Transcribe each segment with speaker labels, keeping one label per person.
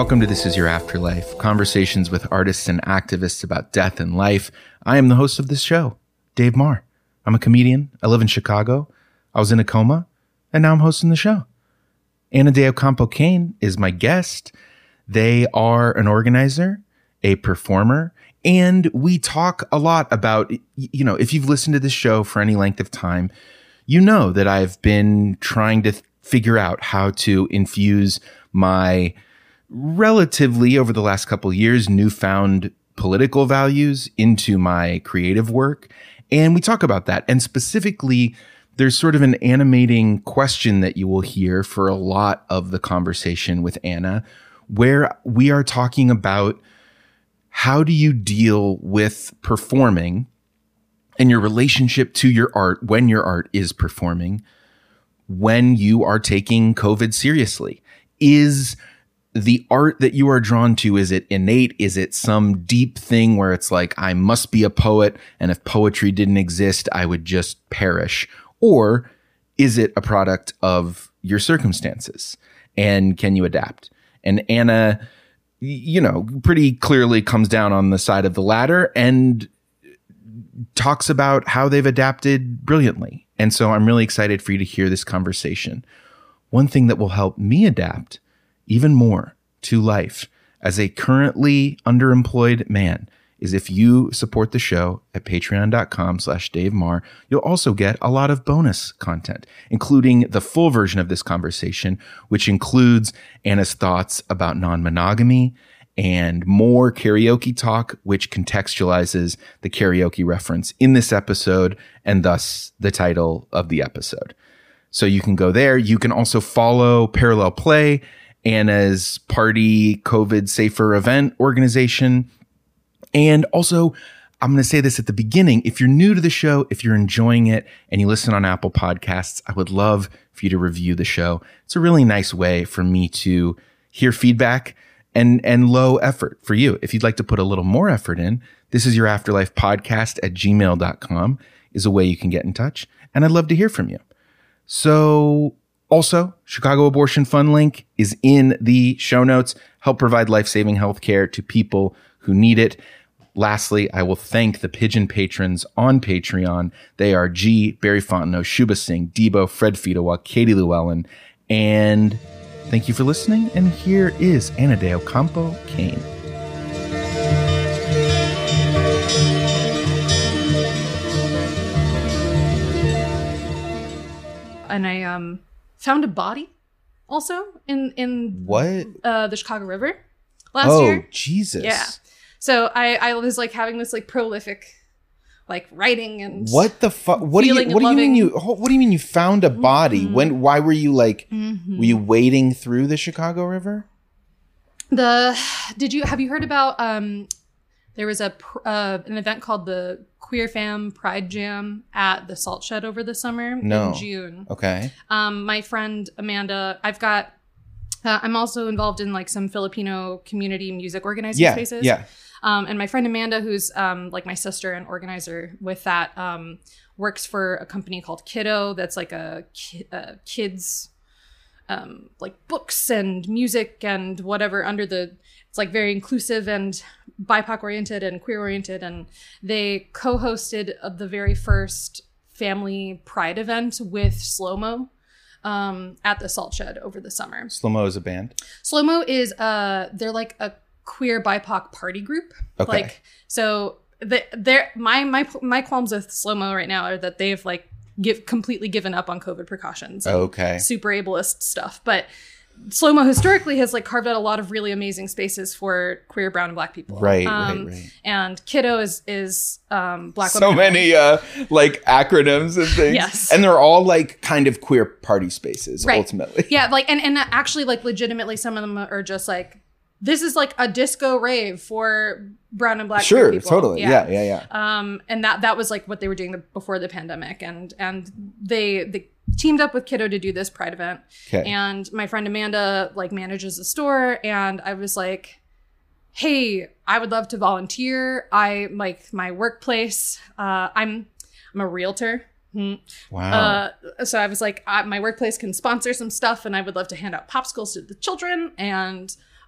Speaker 1: Welcome to This Is Your Afterlife, conversations with artists and activists about death and life. I am the host of this show, Dave Marr. I'm a comedian. I live in Chicago. I was in a coma, and now I'm hosting the show. Ana de Ocampo Kane is my guest. They are an organizer, a performer, and we talk a lot about, if you've listened to this show for any length of time, you know that I've been trying to figure out how to infuse my relatively, over the last couple of years, newfound political values into my creative work. And we talk about that. And specifically, there's sort of an animating question that you will hear for a lot of the conversation with Ana, where we are talking about how do you deal with performing and your relationship to your art when your art is performing, when you are taking COVID seriously. Is the art that you are drawn to, is it innate? Is it some deep thing where it's like, I must be a poet, and if poetry didn't exist, I would just perish? Or is it a product of your circumstances? And can you adapt? And Ana, pretty clearly comes down on the side of the latter and talks about how they've adapted brilliantly. And so I'm really excited for you to hear this conversation. One thing that will help me adapt even more to life as a currently underemployed man is if you support the show at patreon.com/Dave Marr. You'll also get a lot of bonus content, including the full version of this conversation, which includes Ana's thoughts about non-monogamy and more karaoke talk, which contextualizes the karaoke reference in this episode and thus the title of the episode. So you can go there. You can also follow Parallel Play, Ana's party COVID safer event organization. And also, I'm going to say this at the beginning. If you're new to the show, if you're enjoying it and you listen on Apple Podcasts, I would love for you to review the show. It's a really nice way for me to hear feedback and low effort for you. If you'd like to put a little more effort in, This Is Your Afterlife podcast at gmail.com is a way you can get in touch. And I'd love to hear from you. So also, Chicago Abortion Fund link is in the show notes. Help provide life-saving health care to people who need it. Lastly, I will thank the Pigeon patrons on Patreon. They are G, Barry Fontenot, Shuba Singh, Debo, Fred Fidawa, Katie Llewellyn. And thank you for listening. And here is Ana de Ocampo Kane.
Speaker 2: And I found a body also in
Speaker 1: what
Speaker 2: the Chicago River last year.
Speaker 1: Oh, Jesus.
Speaker 2: Yeah. So I was like having this like prolific like writing and
Speaker 1: what the fuck? What do you mean you found a body?
Speaker 2: Mm-hmm.
Speaker 1: Why were you like were you wading through the Chicago River?
Speaker 2: Have you heard about there was an event called the Queer Fam Pride Jam at the Salt Shed over the summer in June.
Speaker 1: Okay.
Speaker 2: My friend Amanda, I'm also involved in like some Filipino community music organizing spaces. Yeah. And my friend Amanda, who's like my sister and organizer with that, works for a company called Kiddo. That's like a kids like books and music and whatever it's like very inclusive and BIPOC oriented and queer oriented. And they co-hosted the very first family pride event with Slow Mo at the Salt Shed over the summer.
Speaker 1: Slow Mo is a band?
Speaker 2: Slow Mo is they're like a queer BIPOC party group.
Speaker 1: Okay.
Speaker 2: Like, so my qualms with Slow Mo right now are that they've like completely given up on COVID precautions.
Speaker 1: Okay.
Speaker 2: Super ableist stuff. But Slow Mo historically has like carved out a lot of really amazing spaces for queer, brown, and black people.
Speaker 1: Right.
Speaker 2: And Kiddo is black.
Speaker 1: So many like acronyms and things.
Speaker 2: Yes.
Speaker 1: And they're all like kind of queer party spaces ultimately.
Speaker 2: Yeah, like and actually like legitimately some of them are just like, this is like a disco rave for brown and black
Speaker 1: sure,
Speaker 2: people.
Speaker 1: Totally. Yeah.
Speaker 2: And that was like what they were doing before the pandemic, and they teamed up with Kiddo to do this pride event.
Speaker 1: Okay.
Speaker 2: And my friend Amanda like manages the store, and I was like, hey, I would love to volunteer. I like my workplace. I'm a realtor.
Speaker 1: Wow.
Speaker 2: So I was like, my workplace can sponsor some stuff, and I would love to hand out popsicles to the children. And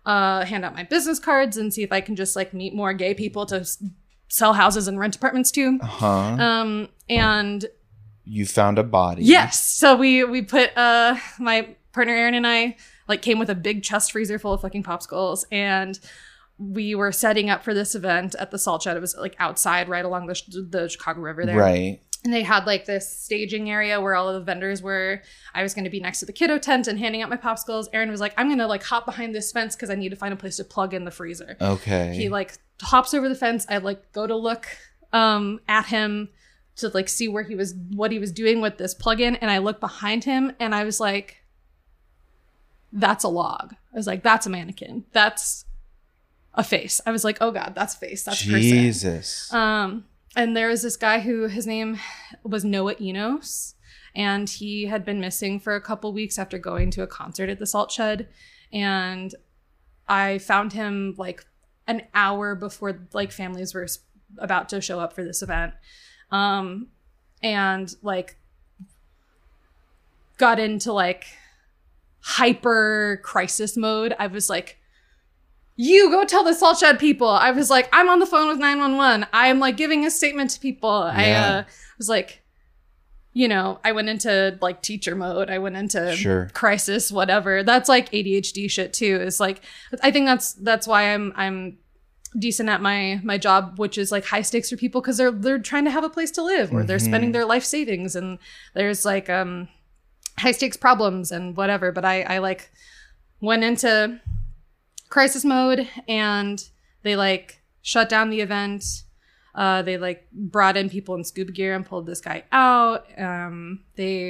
Speaker 2: hand out my business cards and see if I can just like meet more gay people to sell houses and rent apartments to. And
Speaker 1: you found a body.
Speaker 2: Yes. So we put my partner Aaron and I like came with a big chest freezer full of fucking popsicles, and we were setting up for this event at the Salt Shed. It was like outside, right along the Chicago River there.
Speaker 1: Right.
Speaker 2: And they had like this staging area where all of the vendors were. I was going to be next to the kiddo tent and handing out my popsicles. Aaron was like, I'm going to like hop behind this fence because I need to find a place to plug in the freezer.
Speaker 1: Okay.
Speaker 2: He like hops over the fence. I like go to look at him to like see what he was doing with this plug-in. And I look behind him and I was like, that's a log. I was like, that's a mannequin. That's a face. I was like, oh God, that's a face. That's a person.
Speaker 1: Jesus.
Speaker 2: And there was this guy who his name was Noah Enos, and he had been missing for a couple weeks after going to a concert at the Salt Shed. And I found him like an hour before like families were about to show up for this event. And like got into like hyper crisis mode. I was like, you go tell the Salt Shed people. I was like, I'm on the phone with 911. I'm like giving a statement to people. Yeah. I was like, you know, I went into like teacher mode. I went into crisis, whatever. That's like ADHD shit too. It's like, I think that's why I'm decent at my job, which is like high stakes for people because they're trying to have a place to live, or they're spending their life savings, and there's like high stakes problems and whatever. But I like went into crisis mode, and they like shut down the event. They like brought in people in scuba gear and pulled this guy out. And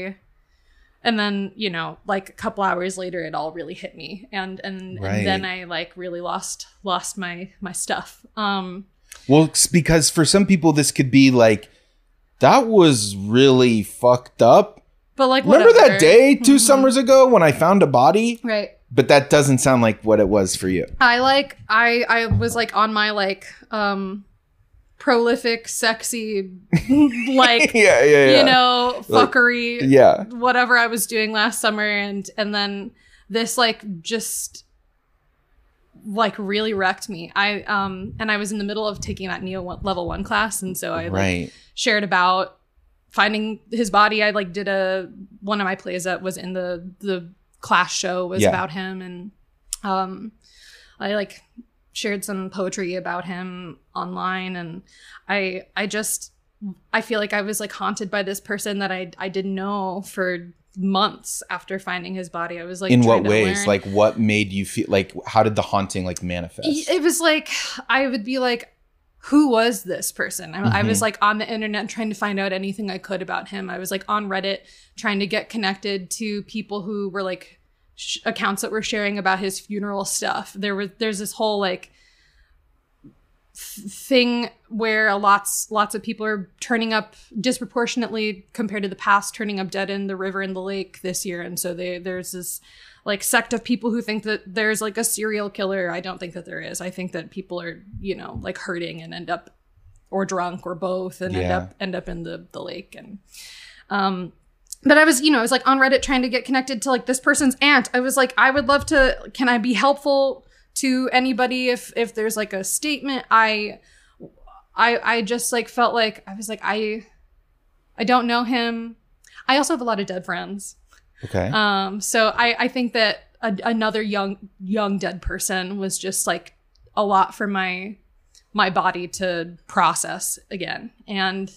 Speaker 2: then, you know, like a couple hours later, it all really hit me. And then I like really lost my stuff.
Speaker 1: Well, because for some people, this could be like, that was really fucked up. But like, remember that day 2 summers ago when I found a body?
Speaker 2: Right.
Speaker 1: But that doesn't sound like what it was for you.
Speaker 2: I was like on my like, prolific, sexy, like, you know, fuckery,
Speaker 1: like,
Speaker 2: whatever I was doing last summer. And then this like just like really wrecked me. And I was in the middle of taking that NEO level 1 class. And so I like shared about finding his body. I like did one of my plays that was in the class show was about him. And I like shared some poetry about him online, and I feel like I was like haunted by this person that I didn't know for months after finding his body. I was like,
Speaker 1: in what ways? Like, what made you feel like? How did the haunting like manifest?
Speaker 2: It was like I would be like, who was this person? I was like on the internet trying to find out anything I could about him. I was like on Reddit trying to get connected to people who were like accounts that were sharing about his funeral stuff. There's this whole like thing where lots of people are turning up disproportionately compared to the past, turning up dead in the river and the lake this year. And so there's this like sect of people who think that there's like a serial killer. I don't think that there is. I think that people are, you know, like hurting and end up or drunk or both and end up in the lake. And but I was like on Reddit trying to get connected to like this person's aunt. I was like, I would love to, can I be helpful to anybody if there's like a statement? I just like felt like I was like, I don't know him. I also have a lot of dead friends.
Speaker 1: Okay.
Speaker 2: So I think that another young dead person was just like a lot for my body to process again. And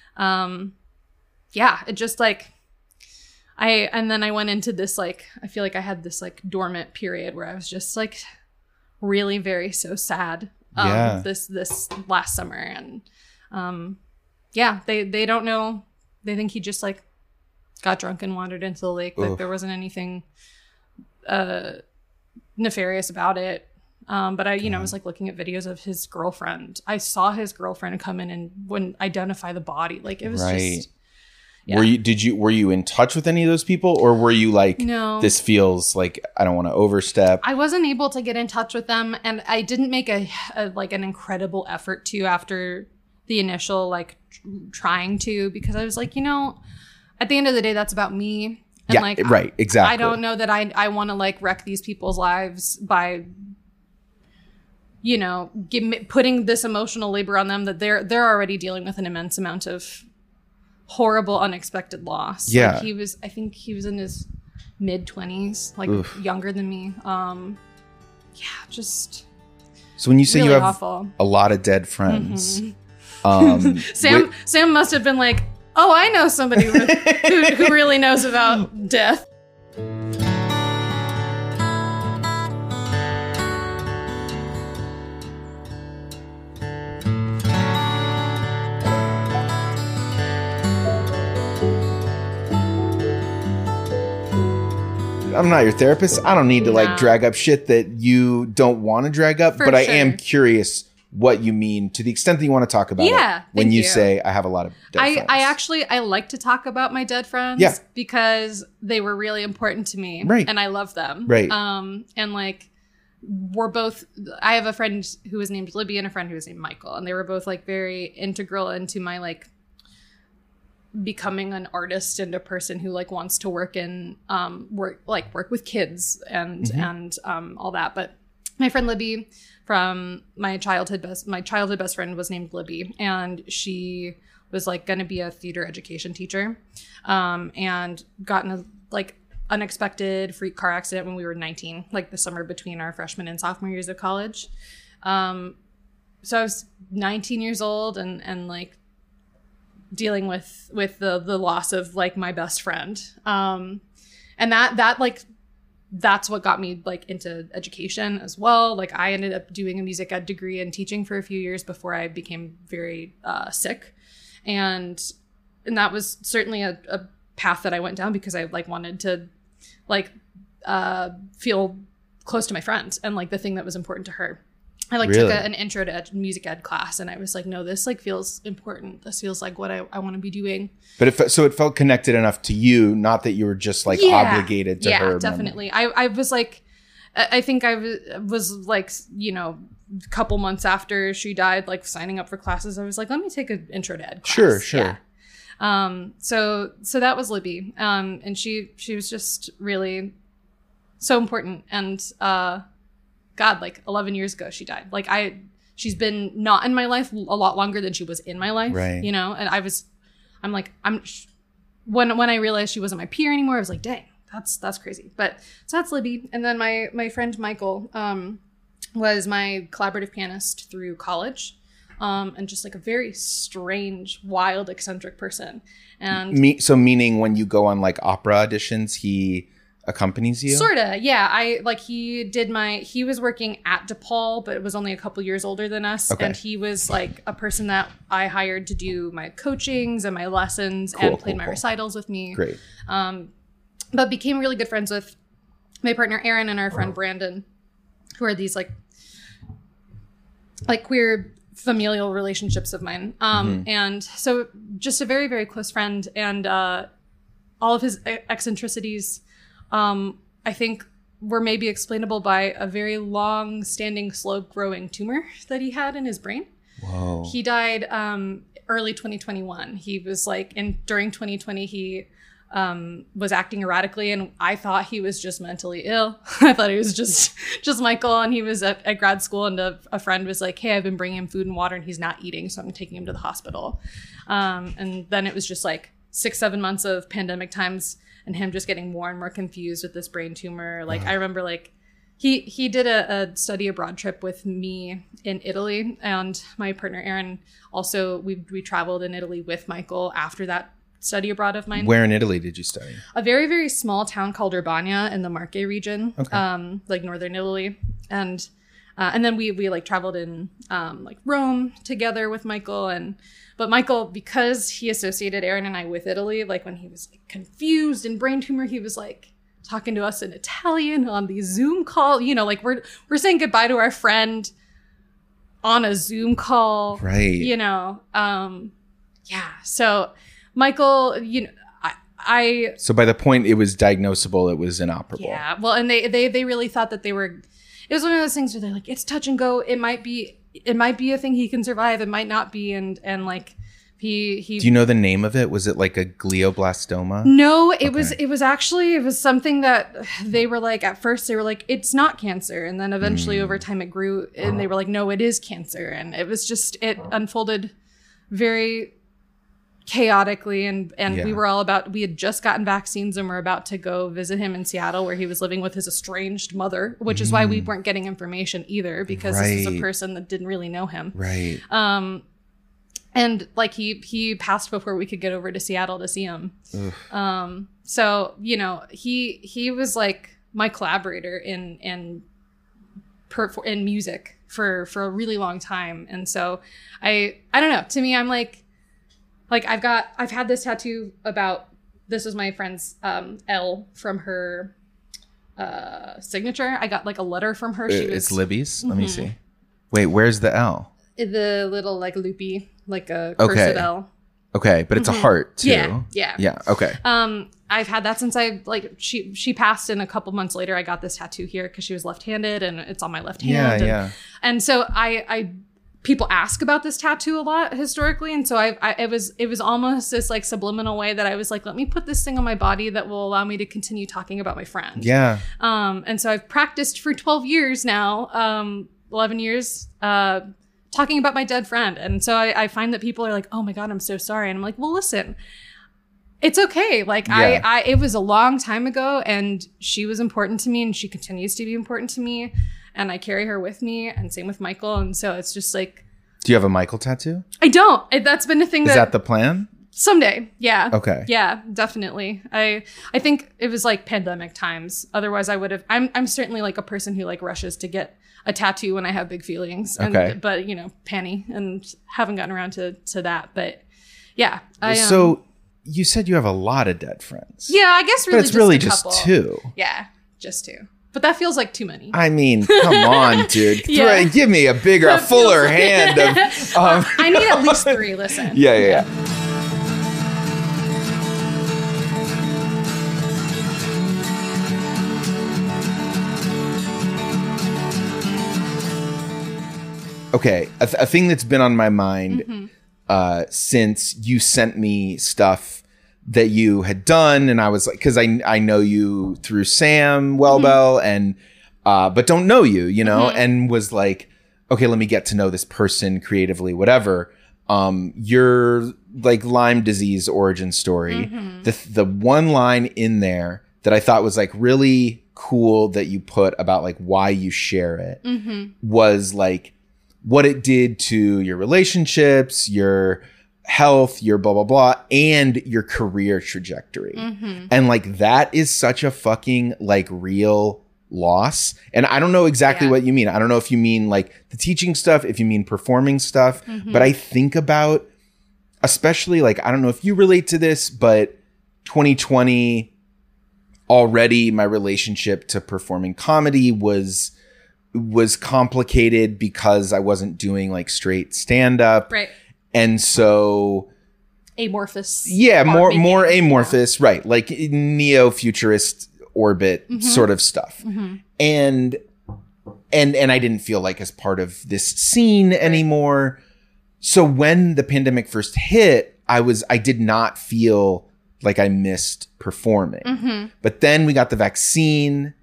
Speaker 2: it just like and then I went into this like, I feel like I had this like dormant period where I was just like really very so sad this last summer. And they don't know. They think he just like got drunk and wandered into the lake. Like there wasn't anything nefarious about it. But I was like looking at videos of his girlfriend. I saw his girlfriend come in and wouldn't identify the body. Like it was just. Yeah.
Speaker 1: Were you in touch with any of those people, or were you like,
Speaker 2: no,
Speaker 1: this feels like I don't want to overstep?
Speaker 2: I wasn't able to get in touch with them, and I didn't make an incredible effort to after the initial like trying to, because I was like, you know, at the end of the day, that's about me. And
Speaker 1: right, exactly.
Speaker 2: I don't know that I want to like wreck these people's lives by you know, putting this emotional labor on them that they're already dealing with an immense amount of horrible, unexpected loss.
Speaker 1: Yeah.
Speaker 2: Like I think he was in his mid-20s, like
Speaker 1: Oof.
Speaker 2: younger than me. Just
Speaker 1: so when you say
Speaker 2: really
Speaker 1: you have
Speaker 2: awful.
Speaker 1: A lot of dead friends,
Speaker 2: Sam must have been like, oh, I know somebody who really knows about death.
Speaker 1: I'm not your therapist. I don't need to like drag up shit that you don't want to drag up, but I am curious what you mean to the extent that you want to talk about it when you say I have a lot of dead friends.
Speaker 2: I like to talk about my dead friends because they were really important to me.
Speaker 1: Right.
Speaker 2: And I love them.
Speaker 1: Right.
Speaker 2: And like I have a friend who was named Libby and a friend who was named Michael, and they were both like very integral into my like becoming an artist and a person who like wants to work in work with kids and all that. But my friend Libby from my childhood best friend was named Libby, and she was like going to be a theater education teacher, and got in a like unexpected freak car accident when we were 19, like the summer between our freshman and sophomore years of college. So I was 19 years old and like dealing with the loss of like my best friend. And that like, that's what got me like into education as well. Like I ended up doing a music ed degree and teaching for a few years before I became very sick. And that was certainly a path that I went down because I like wanted to like feel close to my friend and like the thing that was important to her. I like took an intro to music ed class, and I was like, no, this like feels important. This feels like what I want to be doing.
Speaker 1: But it felt connected enough to you, not that you were just like obligated to her.
Speaker 2: Yeah, definitely. I was like, I think I was like, you know, a couple months after she died, like signing up for classes. I was like, let me take an intro to ed class.
Speaker 1: Sure.
Speaker 2: Yeah. So that was Libby. And she was just really so important. And, God, like 11 years ago, she died. Like she's been not in my life a lot longer than she was in my life,
Speaker 1: right.
Speaker 2: You know? And when I realized she wasn't my peer anymore, I was like, dang, that's crazy. But so that's Libby. And then my friend Michael, was my collaborative pianist through college. And just like a very strange, wild, eccentric person. And
Speaker 1: so meaning when you go on like opera auditions, he accompanies you?
Speaker 2: Sorta, yeah. He was working at DePaul, but it was only a couple years older than us. Okay. And he was like a person that I hired to do my coachings and my lessons and played my recitals with me.
Speaker 1: Great.
Speaker 2: But became really good friends with my partner Aaron and our friend Brandon, who are these like queer familial relationships of mine. And so just a very, very close friend, and all of his eccentricities I think were maybe explainable by a very long-standing, slow-growing tumor that he had in his brain.
Speaker 1: Whoa.
Speaker 2: He died early 2021. He was like, during 2020, he was acting erratically, and I thought he was just mentally ill. I thought he was just Michael, and he was at grad school, and a friend was like, hey, I've been bringing him food and water, and he's not eating, so I'm taking him to the hospital. And then it was just like 6-7 months of pandemic times, and him just getting more and more confused with this brain tumor. Like, I remember like he did a study abroad trip with me in Italy, and my partner Aaron also, we traveled in Italy with Michael after that study abroad of mine.
Speaker 1: Where in Italy did you study?
Speaker 2: A very, very small town called Urbania in the Marche region, like northern Italy. And then we like traveled in like Rome together with Michael. But Michael, because he associated Aaron and I with Italy, like when he was like confused and brain tumor, he was like talking to us in Italian on the Zoom call. You know, like we're saying goodbye to our friend on a Zoom call.
Speaker 1: Right.
Speaker 2: You know, yeah. So Michael, you know,
Speaker 1: So by the point it was diagnosable, it was inoperable.
Speaker 2: Yeah. Well, and they really thought that it was one of those things where they're like, it's touch and go. It might be a thing he can survive. It might not be. And like Do
Speaker 1: you know the name of it? Was it like a glioblastoma?
Speaker 2: No, it was something that they were like, at first they were like, it's not cancer. And then eventually over time it grew and they were like, no, it is cancer. And it was just, it unfolded very chaotically. And we had just gotten vaccines and we're about to go visit him in Seattle where he was living with his estranged mother, which is why we weren't getting information either, because this was a person that didn't really know him.
Speaker 1: Right.
Speaker 2: And like he passed before we could get over to Seattle to see him. So, you know, he was like my collaborator in music for a really long time. And so I don't know, to me, I'm like I've had this tattoo about, this is my friend's L from her signature. I got like a letter from her.
Speaker 1: It's Libby's. Let me see. Wait, where's the L?
Speaker 2: The little like loopy, like a cursive L.
Speaker 1: Okay, but it's a heart too.
Speaker 2: Yeah.
Speaker 1: Okay.
Speaker 2: I've had that since she passed, and a couple months later I got this tattoo here because she was left-handed and it's on my left hand. And so I people ask about this tattoo a lot historically, and so it was almost this like subliminal way that I was like, let me put this thing on my body that will allow me to continue talking about my friend.
Speaker 1: Yeah.
Speaker 2: And so I've practiced for 12 years now, 11 years, talking about my dead friend. And so I find that people are like, oh my God, I'm so sorry. And I'm like, well, listen, it's okay. Like it was a long time ago and she was important to me and she continues to be important to me. And I carry her with me, and same with Michael. And so it's just like.
Speaker 1: Do you have a Michael tattoo?
Speaker 2: I don't. That's been a thing.
Speaker 1: Is that the plan?
Speaker 2: Someday. Yeah.
Speaker 1: Okay.
Speaker 2: Yeah, definitely. I think it was like pandemic times. Otherwise I would have, I'm certainly like a person who like rushes to get a tattoo when I have big feelings.
Speaker 1: Okay.
Speaker 2: But you know, panty, and haven't gotten around to that. But yeah.
Speaker 1: So you said you have a lot of dead friends.
Speaker 2: Yeah, I guess really. But
Speaker 1: it's really just two.
Speaker 2: Yeah, just two. But that feels like too many.
Speaker 1: I mean, come on, dude. Give me a bigger, fuller hand.
Speaker 2: I need at least 3. Listen.
Speaker 1: Yeah. Okay, a thing that's been on my mind since you sent me stuff that you had done, and I was like, because I know you through Sam Welbel, and but don't know you, you know, and was like, okay, let me get to know this person creatively, whatever. Your like Lyme disease origin story, the one line in there that I thought was like really cool that you put about like why you share it was like what it did to your relationships, your health, your blah, blah, blah, and your career trajectory. And like, that is such a fucking like real loss. And I don't know exactly what you mean. I don't know if you mean like the teaching stuff, if you mean performing stuff, but I think about, especially like, I don't know if you relate to this, but 2020 already my relationship to performing comedy was complicated because I wasn't doing like straight stand up.
Speaker 2: Right.
Speaker 1: And so
Speaker 2: amorphous.
Speaker 1: Yeah, more amorphous, right. Like neo-futurist orbit sort of stuff. And I didn't feel like as part of this scene anymore. So when the pandemic first hit, I did not feel like I missed performing. But then we got the vaccine,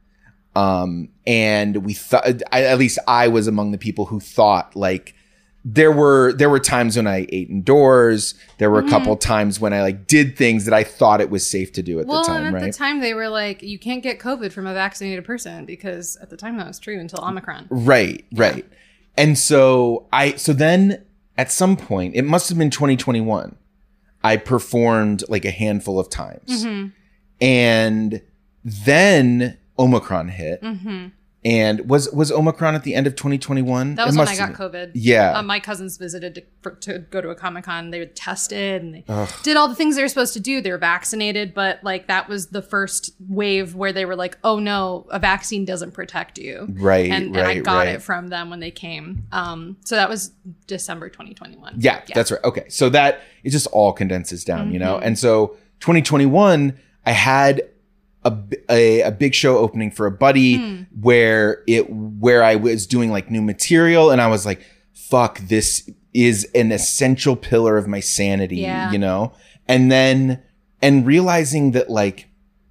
Speaker 1: and we thought, at least I was among the people who thought like, there were times when I ate indoors. There were a couple times when I like did things that I thought it was safe to do at the time.
Speaker 2: And
Speaker 1: at
Speaker 2: the time they were like, you can't get COVID from a vaccinated person, because at the time that was true until Omicron.
Speaker 1: Right. And so then at some point, it must have been 2021, I performed like a handful of times, and then Omicron hit. And was Omicron at the end of 2021?
Speaker 2: That was when I got COVID.
Speaker 1: Yeah.
Speaker 2: My cousins visited to go to a Comic-Con. They were tested and they did all the things they were supposed to do. They were vaccinated, but like that was the first wave where they were like, oh no, a vaccine doesn't protect you.
Speaker 1: Right.
Speaker 2: And I got it from them when they came. So that was December 2021.
Speaker 1: Yeah, that's right. Okay. So that, it just all condenses down, you know? And so 2021, I had a big show opening for a buddy where I was doing like new material, and I was like, fuck, this is an essential pillar of my sanity, you know? And realizing that, like,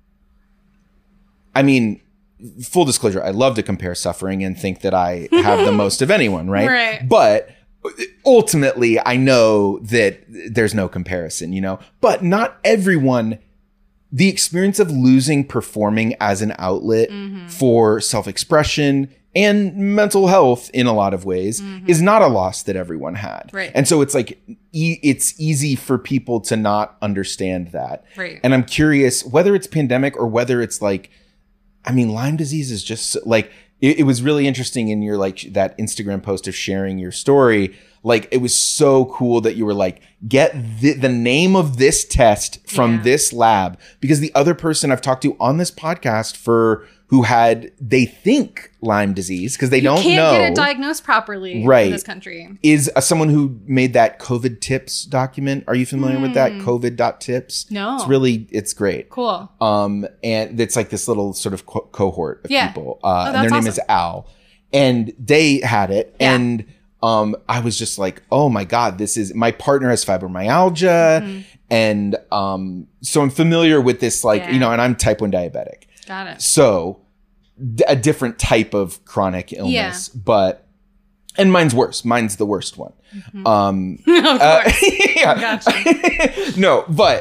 Speaker 1: I mean, full disclosure, I love to compare suffering and think that I have the most of anyone, right?
Speaker 2: Right.
Speaker 1: But ultimately, I know that there's no comparison, you know? But not everyone, the experience of losing performing as an outlet for self-expression and mental health in a lot of ways is not a loss that everyone had.
Speaker 2: Right.
Speaker 1: And so it's like, it's easy for people to not understand that.
Speaker 2: Right.
Speaker 1: And I'm curious whether it's pandemic or whether it's like, I mean, Lyme disease is just like, it was really interesting in your, like, that Instagram post of sharing your story. Like, it was so cool that you were like, get the name of this test from this lab, because the other person I've talked to on this podcast who had, they think Lyme disease, because they don't know. You
Speaker 2: can't get it diagnosed properly in this country.
Speaker 1: Is someone who made that COVID tips document. Are you familiar with that? COVID.tips?
Speaker 2: No.
Speaker 1: It's great.
Speaker 2: Cool.
Speaker 1: And it's like this little sort of cohort of people. And their name is Al. And they had it. Yeah. And I was just like, oh my God, my partner has fibromyalgia. And so I'm familiar with this, like, you know, and I'm type 1 diabetic.
Speaker 2: Got it.
Speaker 1: So a different type of chronic illness, and mine's worse. Mine's the worst one.
Speaker 2: Of course.
Speaker 1: Gotcha. No, but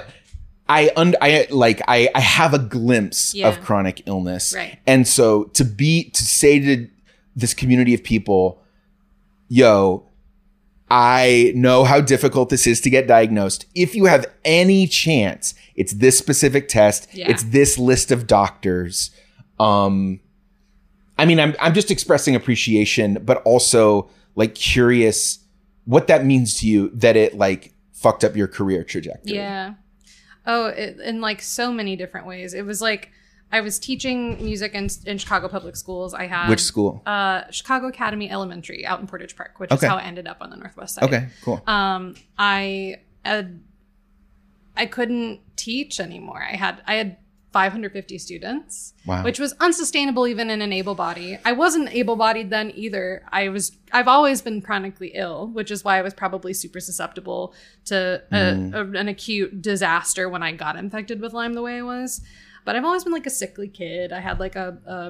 Speaker 1: I have a glimpse of chronic illness.
Speaker 2: Right.
Speaker 1: And so to say to this community of people, yo, I know how difficult this is to get diagnosed. If you have any chance, it's this specific test. Yeah. It's this list of doctors. I mean, I'm just expressing appreciation, but also, like, curious what that means to you, that it, like, fucked up your career trajectory.
Speaker 2: Yeah. Oh, in like so many different ways. It was like, I was teaching music in Chicago public schools. I had...
Speaker 1: Which school?
Speaker 2: Chicago Academy Elementary out in Portage Park, which is how I ended up on the Northwest side.
Speaker 1: Okay, cool.
Speaker 2: I couldn't teach anymore. I had 550 students, which was unsustainable even in an able body. I wasn't able-bodied then either. I've always been chronically ill, which is why I was probably super susceptible to an acute disaster when I got infected with Lyme the way I was. But I've always been like a sickly kid. I had like a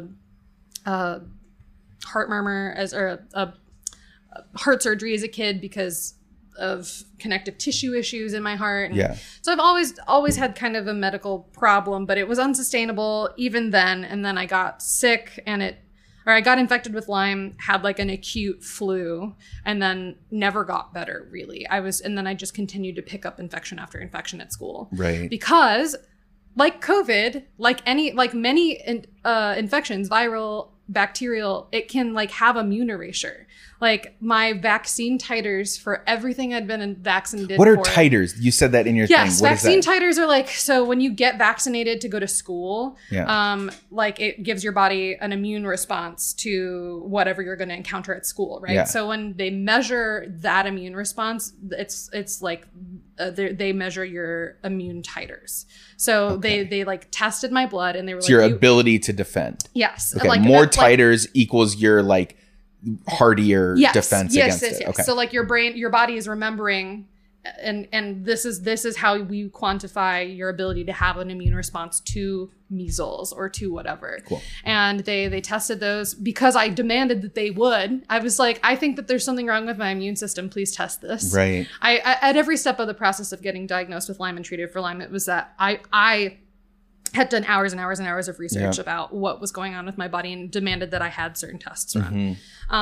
Speaker 2: heart murmur or a heart surgery as a kid because of connective tissue issues in my heart. And so I've always had kind of a medical problem, but it was unsustainable even then. And then I got sick I got infected with Lyme, had like an acute flu, and then never got better really. And then I just continued to pick up infection after infection at school.
Speaker 1: Right.
Speaker 2: Because like COVID, like many infections, viral, bacterial, it can like have immune erasure. Like my vaccine titers for everything I'd been vaccinated for.
Speaker 1: What are titers? You said that in your thing.
Speaker 2: Yes, vaccine titers are like, so when you get vaccinated to go to school, like it gives your body an immune response to whatever you're going to encounter at school, right? Yeah. So when they measure that immune response, it's like they measure your immune titers. So they like tested my blood and they were like,
Speaker 1: your ability to defend.
Speaker 2: Yes.
Speaker 1: Okay. Like more titers equals your like hardier defense against it.
Speaker 2: Okay. So like your body is remembering, and this is how we quantify your ability to have an immune response to measles or to whatever.
Speaker 1: Cool.
Speaker 2: And they tested those because I demanded that they would. I was like, I think that there's something wrong with my immune system. Please test this.
Speaker 1: Right.
Speaker 2: I at every step of the process of getting diagnosed with Lyme and treated for Lyme, it was that I had done hours and hours and hours of research about what was going on with my body and demanded that I had certain tests run.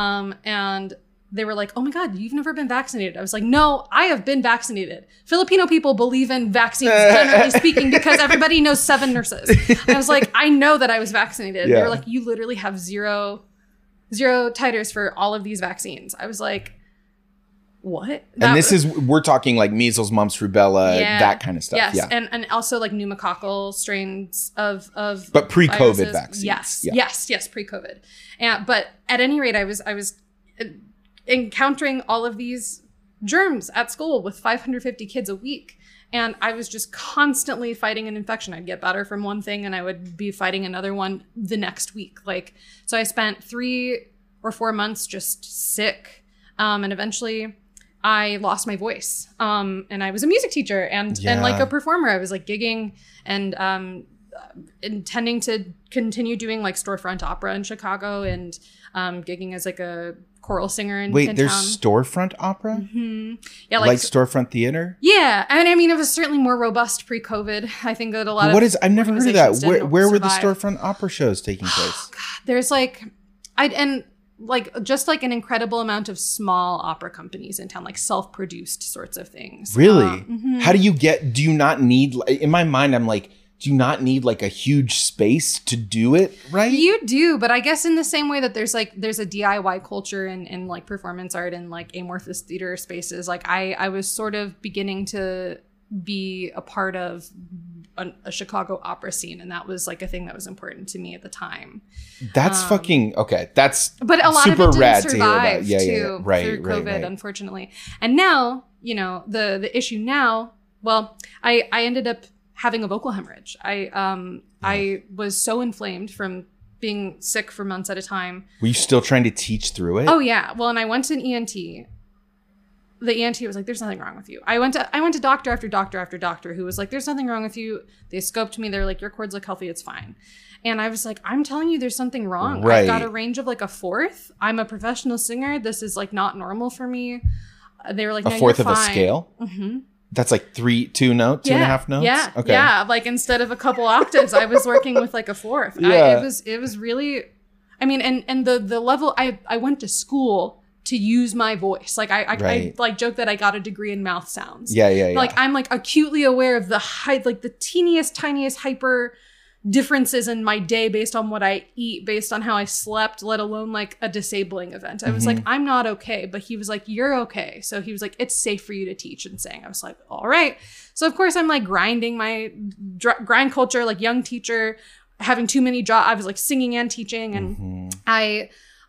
Speaker 2: And they were like, oh my God, you've never been vaccinated. I was like, no, I have been vaccinated. Filipino people believe in vaccines, generally speaking, because everybody knows 7 nurses. And I was like, I know that I was vaccinated. They were like, you literally have zero titers for all of these vaccines. I was like, what?
Speaker 1: We're talking like measles, mumps, rubella, that kind of stuff.
Speaker 2: Yes.
Speaker 1: Yeah.
Speaker 2: And also like pneumococcal strains of
Speaker 1: but pre-COVID vaccines.
Speaker 2: Yes, pre-COVID. But at any rate, I was encountering all of these germs at school with 550 kids a week. And I was just constantly fighting an infection. I'd get better from one thing and I would be fighting another one the next week. So I spent 3 or 4 months just sick. And eventually I lost my voice. And I was a music teacher and like a performer. I was like gigging and intending to continue doing like storefront opera in Chicago and gigging as like a choral singer in
Speaker 1: Wait, there's
Speaker 2: town.
Speaker 1: Storefront opera?
Speaker 2: Mm-hmm. Yeah,
Speaker 1: like storefront theater?
Speaker 2: Yeah. And I mean, it was certainly more robust pre-COVID. I think that a lot of
Speaker 1: I've never heard of that. Where were the storefront opera shows taking place?
Speaker 2: Oh, God, there's just like an incredible amount of small opera companies in town, like self-produced sorts of things.
Speaker 1: Really?
Speaker 2: Mm-hmm.
Speaker 1: How do you not need, in my mind, I'm like, do you not need like a huge space to do it, right?
Speaker 2: You do, but I guess in the same way that there's a DIY culture in like performance art and like amorphous theater spaces, like I was sort of beginning to be a part of a Chicago opera scene, and that was like a thing that was important to me at the time.
Speaker 1: That's fucking okay. That's
Speaker 2: but a lot
Speaker 1: super
Speaker 2: of it
Speaker 1: rad
Speaker 2: didn't
Speaker 1: to hear about.
Speaker 2: survive
Speaker 1: Yeah. Right,
Speaker 2: through COVID,
Speaker 1: right.
Speaker 2: unfortunately. And now, the issue now. Well, I ended up having a vocal hemorrhage. I was so inflamed from being sick for months at a time.
Speaker 1: Were you still trying to teach through it?
Speaker 2: Oh yeah. Well, and I went to an ENT. The ENT was like, "There's nothing wrong with you." I went to doctor after doctor after doctor who was like, "There's nothing wrong with you." They scoped me. They're like, "Your cords look healthy. It's fine." And I was like, "I'm telling you, there's something wrong.
Speaker 1: Right.
Speaker 2: I've got a range of like a fourth. I'm a professional singer. This is like not normal for me." They were like, "No,
Speaker 1: a fourth
Speaker 2: you're
Speaker 1: of
Speaker 2: fine."
Speaker 1: a scale.
Speaker 2: Mm-hmm.
Speaker 1: That's like 2 notes, 2.5 notes.
Speaker 2: Yeah,
Speaker 1: okay.
Speaker 2: Yeah. Like instead of a couple octaves, I was working with like a fourth.
Speaker 1: Yeah.
Speaker 2: It was really, I mean, and the level I went to school to use my voice. Like I like joke that I got a degree in mouth sounds.
Speaker 1: Yeah.
Speaker 2: Like I'm like acutely aware of the like the teeniest, tiniest hyper differences in my day based on what I eat, based on how I slept, let alone like a disabling event. I was like, I'm not okay. But he was like, you're okay. So he was like, it's safe for you to teach and sing. I was like, all right. So of course I'm like grinding my grind culture, like young teacher, having too many jobs. I was like singing and teaching. And I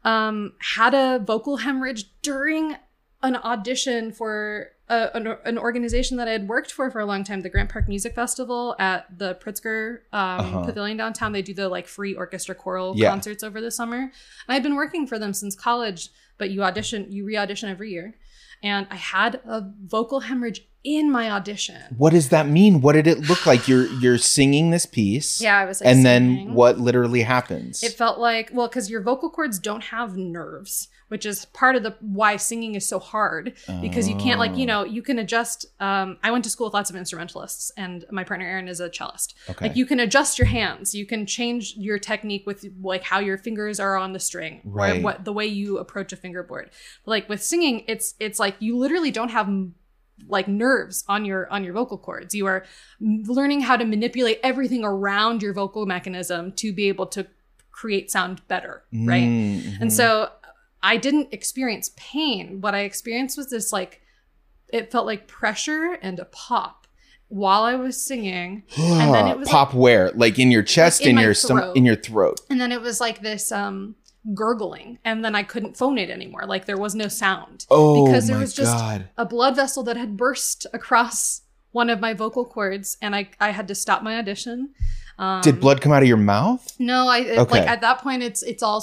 Speaker 2: had a vocal hemorrhage during an audition for an organization that I had worked for a long time, the Grant Park Music Festival at the Pritzker Pavilion downtown. They do the like free orchestra choral concerts over the summer. And I'd been working for them since college, but you re-audition every year. And I had a vocal hemorrhage in my audition.
Speaker 1: What does that mean? What did it look like? You're singing this piece.
Speaker 2: Yeah, I was like,
Speaker 1: and
Speaker 2: singing.
Speaker 1: Then what literally happens?
Speaker 2: It felt like, well, because your vocal cords don't have nerves, which is part of why singing is so hard, because you can't you can adjust. I went to school with lots of instrumentalists, and my partner Aaron is a cellist. Okay. Like you can adjust your hands, you can change your technique with like how your fingers are on the string,
Speaker 1: right?
Speaker 2: Or the way you approach a fingerboard. But like with singing, it's like you literally don't have like nerves on your vocal cords. You are learning how to manipulate everything around your vocal mechanism to be able to create sound better, right? Mm-hmm. And so I didn't experience pain. What I experienced was this like, it felt like pressure and a pop while I was singing. And then it was
Speaker 1: pop like, where? Like in your chest, like in your stomach, in your throat.
Speaker 2: And then it was like this gurgling, and then I couldn't phonate anymore. Like there was no sound. Because there was just a blood vessel that had burst across one of my vocal cords, and I had to stop my audition.
Speaker 1: Did blood come out of your mouth?
Speaker 2: No, like at that point it's all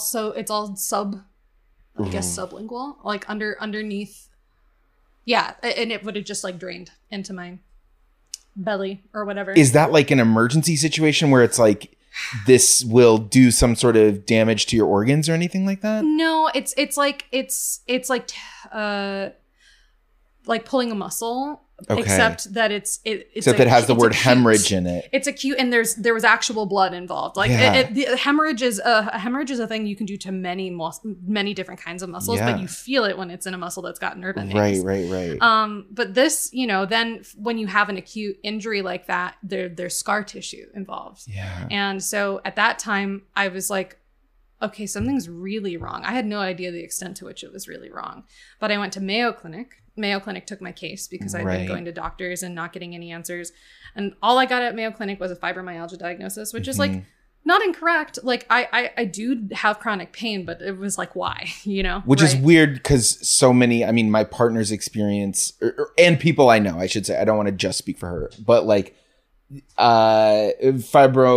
Speaker 2: sublingual, like underneath. Yeah, and it would have just like drained into my belly or whatever.
Speaker 1: Is that like an emergency situation where it's like this will do some sort of damage to your organs or anything like that?
Speaker 2: No, it's like pulling a muscle. Okay. Except that it's
Speaker 1: except that it has the word hemorrhage in it.
Speaker 2: It's acute, and there was actual blood involved. Like the hemorrhage is a thing you can do to many different kinds of muscles, but you feel it when it's in a muscle that's got nerve endings.
Speaker 1: Right.
Speaker 2: But this, then when you have an acute injury like that, there's scar tissue involved. Yeah. And so at that time, I was like, okay, something's really wrong. I had no idea the extent to which it was really wrong, but I went to Mayo Clinic. Mayo Clinic took my case because I'd been going to doctors and not getting any answers. And all I got at Mayo Clinic was a fibromyalgia diagnosis, which is like not incorrect. Like I do have chronic pain, but it was like, why,
Speaker 1: Which is weird because so many, I mean, my partner's experience and people I know, I should say, I don't want to just speak for her, but like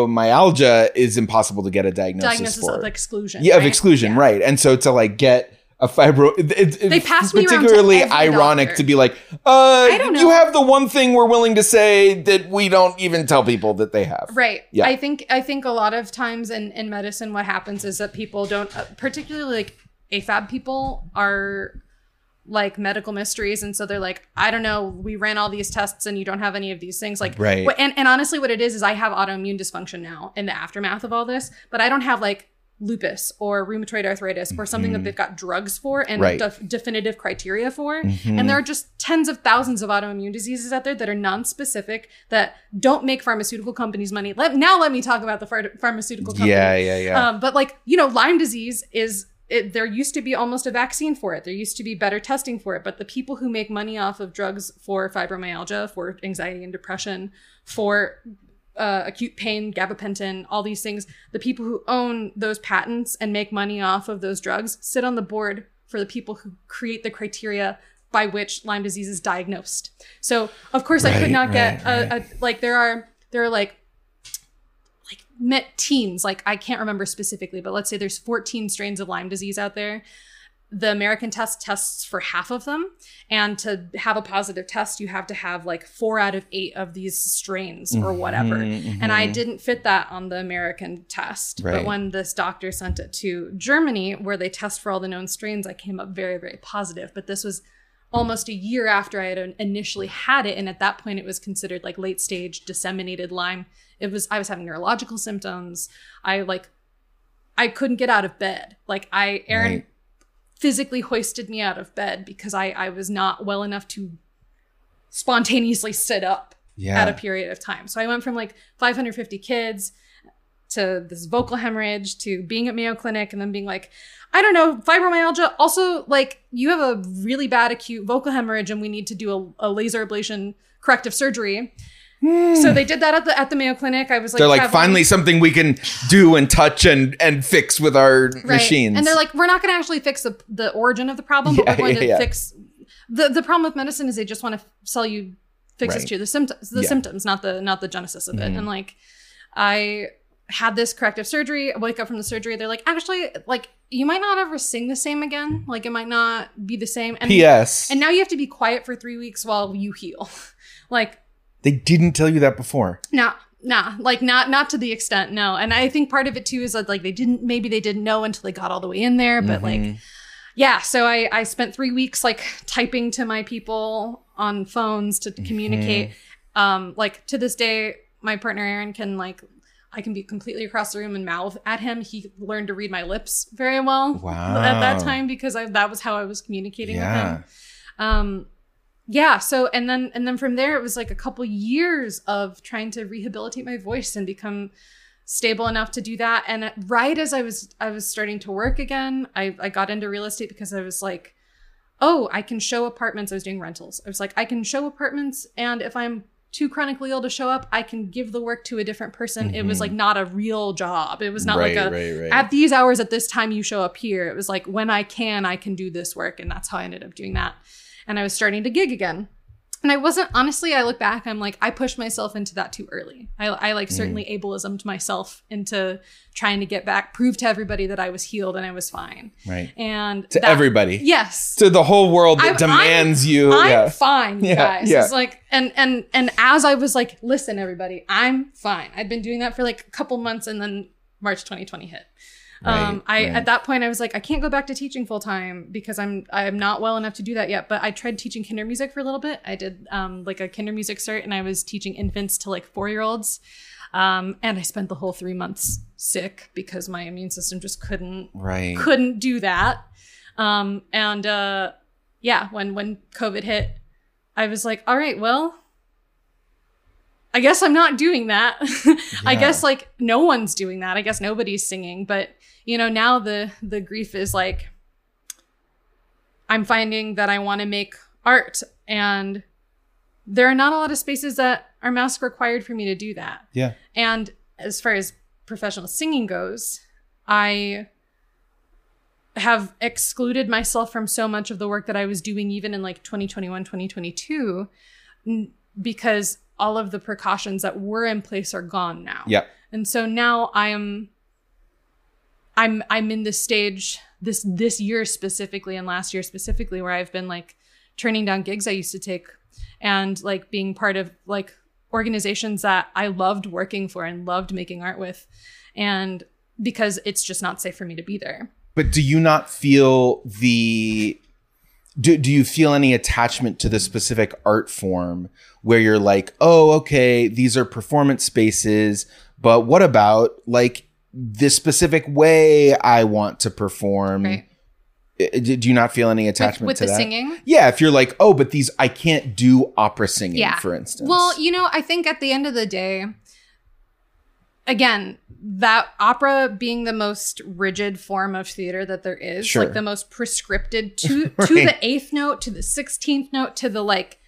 Speaker 1: fibromyalgia is impossible to get a diagnosis for.
Speaker 2: Of exclusion.
Speaker 1: Yeah, right? Of exclusion, right. And so to like get a fibro.
Speaker 2: They passed me
Speaker 1: particularly ironic to be like, I don't know. You have the one thing we're willing to say that we don't even tell people that they have.
Speaker 2: Right. Yeah. I think a lot of times in medicine, what happens is that people don't, particularly like AFAB people are like medical mysteries. And so they're like, I don't know, we ran all these tests and you don't have any of these things. Like,
Speaker 1: right.
Speaker 2: And honestly, what it is I have autoimmune dysfunction now in the aftermath of all this, but I don't have like lupus or rheumatoid arthritis or something that they've got drugs for and definitive criteria for. And there are just tens of thousands of autoimmune diseases out there that are non-specific, that don't make pharmaceutical companies money. Let me talk about the pharmaceutical company.
Speaker 1: Yeah.
Speaker 2: But like, Lyme disease there used to be almost a vaccine for it. There used to be better testing for it. But the people who make money off of drugs for fibromyalgia, for anxiety and depression, for acute pain, gabapentin, all these things, the people who own those patents and make money off of those drugs sit on the board for the people who create the criteria by which Lyme disease is diagnosed. So of course I could not get there are like teens, like I can't remember specifically, but let's say there's 14 strains of Lyme disease out there. The American tests for half of them. And to have a positive test, you have to have like 4 out of 8 of these strains or whatever. And I didn't fit that on the American test. Right. But when this doctor sent it to Germany, where they test for all the known strains, I came up very, very positive. But this was almost a year after I had initially had it. And at that point, it was considered like late stage disseminated Lyme. I was having neurological symptoms. I couldn't get out of bed. Like Aaron physically hoisted me out of bed because I was not well enough to spontaneously sit up at a period of time. So I went from like 550 kids to this vocal hemorrhage to being at Mayo Clinic and then being like, I don't know, fibromyalgia. Also, like, you have a really bad acute vocal hemorrhage and we need to do a laser ablation corrective surgery. So they did that at the Mayo Clinic. I was like, they're like, finally something we can do and touch and fix with our machines. And they're like, we're not going to actually fix the origin of the problem, but we're going to fix the problem with medicine is they just want to sell you fixes to the symptoms, not the genesis of it. And like, I had this corrective surgery. I wake up from the surgery. They're like, actually, like, you might not ever sing the same again. Like, it might not be the same. And,
Speaker 1: P.S.
Speaker 2: And now you have to be quiet for 3 weeks while you heal. Like,
Speaker 1: they didn't tell you that before.
Speaker 2: Nah, like not to the extent, no. And I think part of it too is that like they didn't know until they got all the way in there. But like, yeah, so I spent 3 weeks like typing to my people on phones to communicate. Like to this day, my partner Aaron I can be completely across the room and mouth at him. He learned to read my lips very well at that time because that was how I was communicating with him. Yeah. So, and then from there, it was like a couple years of trying to rehabilitate my voice and become stable enough to do that. And right as I was starting to work again, I got into real estate because I was like, oh, I can show apartments. I was doing rentals. I was like, I can show apartments. And if I'm too chronically ill to show up, I can give the work to a different person. It was like not a real job. It was not at these hours at this time you show up here. It was like when I can do this work. And that's how I ended up doing that. And I was starting to gig again. And I wasn't, honestly, I look back, I'm like, I pushed myself into that too early. I like certainly ableismed myself into trying to get back, prove to everybody that I was healed and I was fine.
Speaker 1: Right.
Speaker 2: And
Speaker 1: to everybody.
Speaker 2: Yes.
Speaker 1: To the whole world that demands you.
Speaker 2: I'm fine, you guys. Yeah. It's like, and as I was like, listen, everybody, I'm fine. I'd been doing that for like a couple months and then March 2020 hit. At that point I was like, I can't go back to teaching full time because I'm not well enough to do that yet. But I tried teaching kinder music for a little bit. I did like a kinder music cert and I was teaching infants to like 4-year-olds. And I spent the whole 3 months sick because my immune system just couldn't do that. When COVID hit, I was like, all right, well, I guess I'm not doing that. I guess like no one's doing that. I guess nobody's singing. But, you know, now the grief is like, I'm finding that I want to make art and there are not a lot of spaces that are mask required for me to do that.
Speaker 1: Yeah.
Speaker 2: And as far as professional singing goes, I have excluded myself from so much of the work that I was doing even in like 2021, 2022, because all of the precautions that were in place are gone now.
Speaker 1: Yeah.
Speaker 2: And so now I'm in the stage this year specifically and last year specifically, where I've been like turning down gigs I used to take and like being part of like organizations that I loved working for and loved making art with. And because it's just not safe for me to be there.
Speaker 1: But do you not feel do you feel any attachment to the specific art form where you're like, oh, okay, these are performance spaces, but what about like this specific way I want to perform?
Speaker 2: Right.
Speaker 1: Do you not feel any attachment
Speaker 2: with
Speaker 1: to
Speaker 2: the
Speaker 1: that?
Speaker 2: Singing?
Speaker 1: Yeah, if you're like, oh, but I can't do opera singing, for instance.
Speaker 2: Well, I think at the end of the day, again, that opera being the most rigid form of theater that there is, like the most prescripted to the 8th note, to the 16th note, to the like,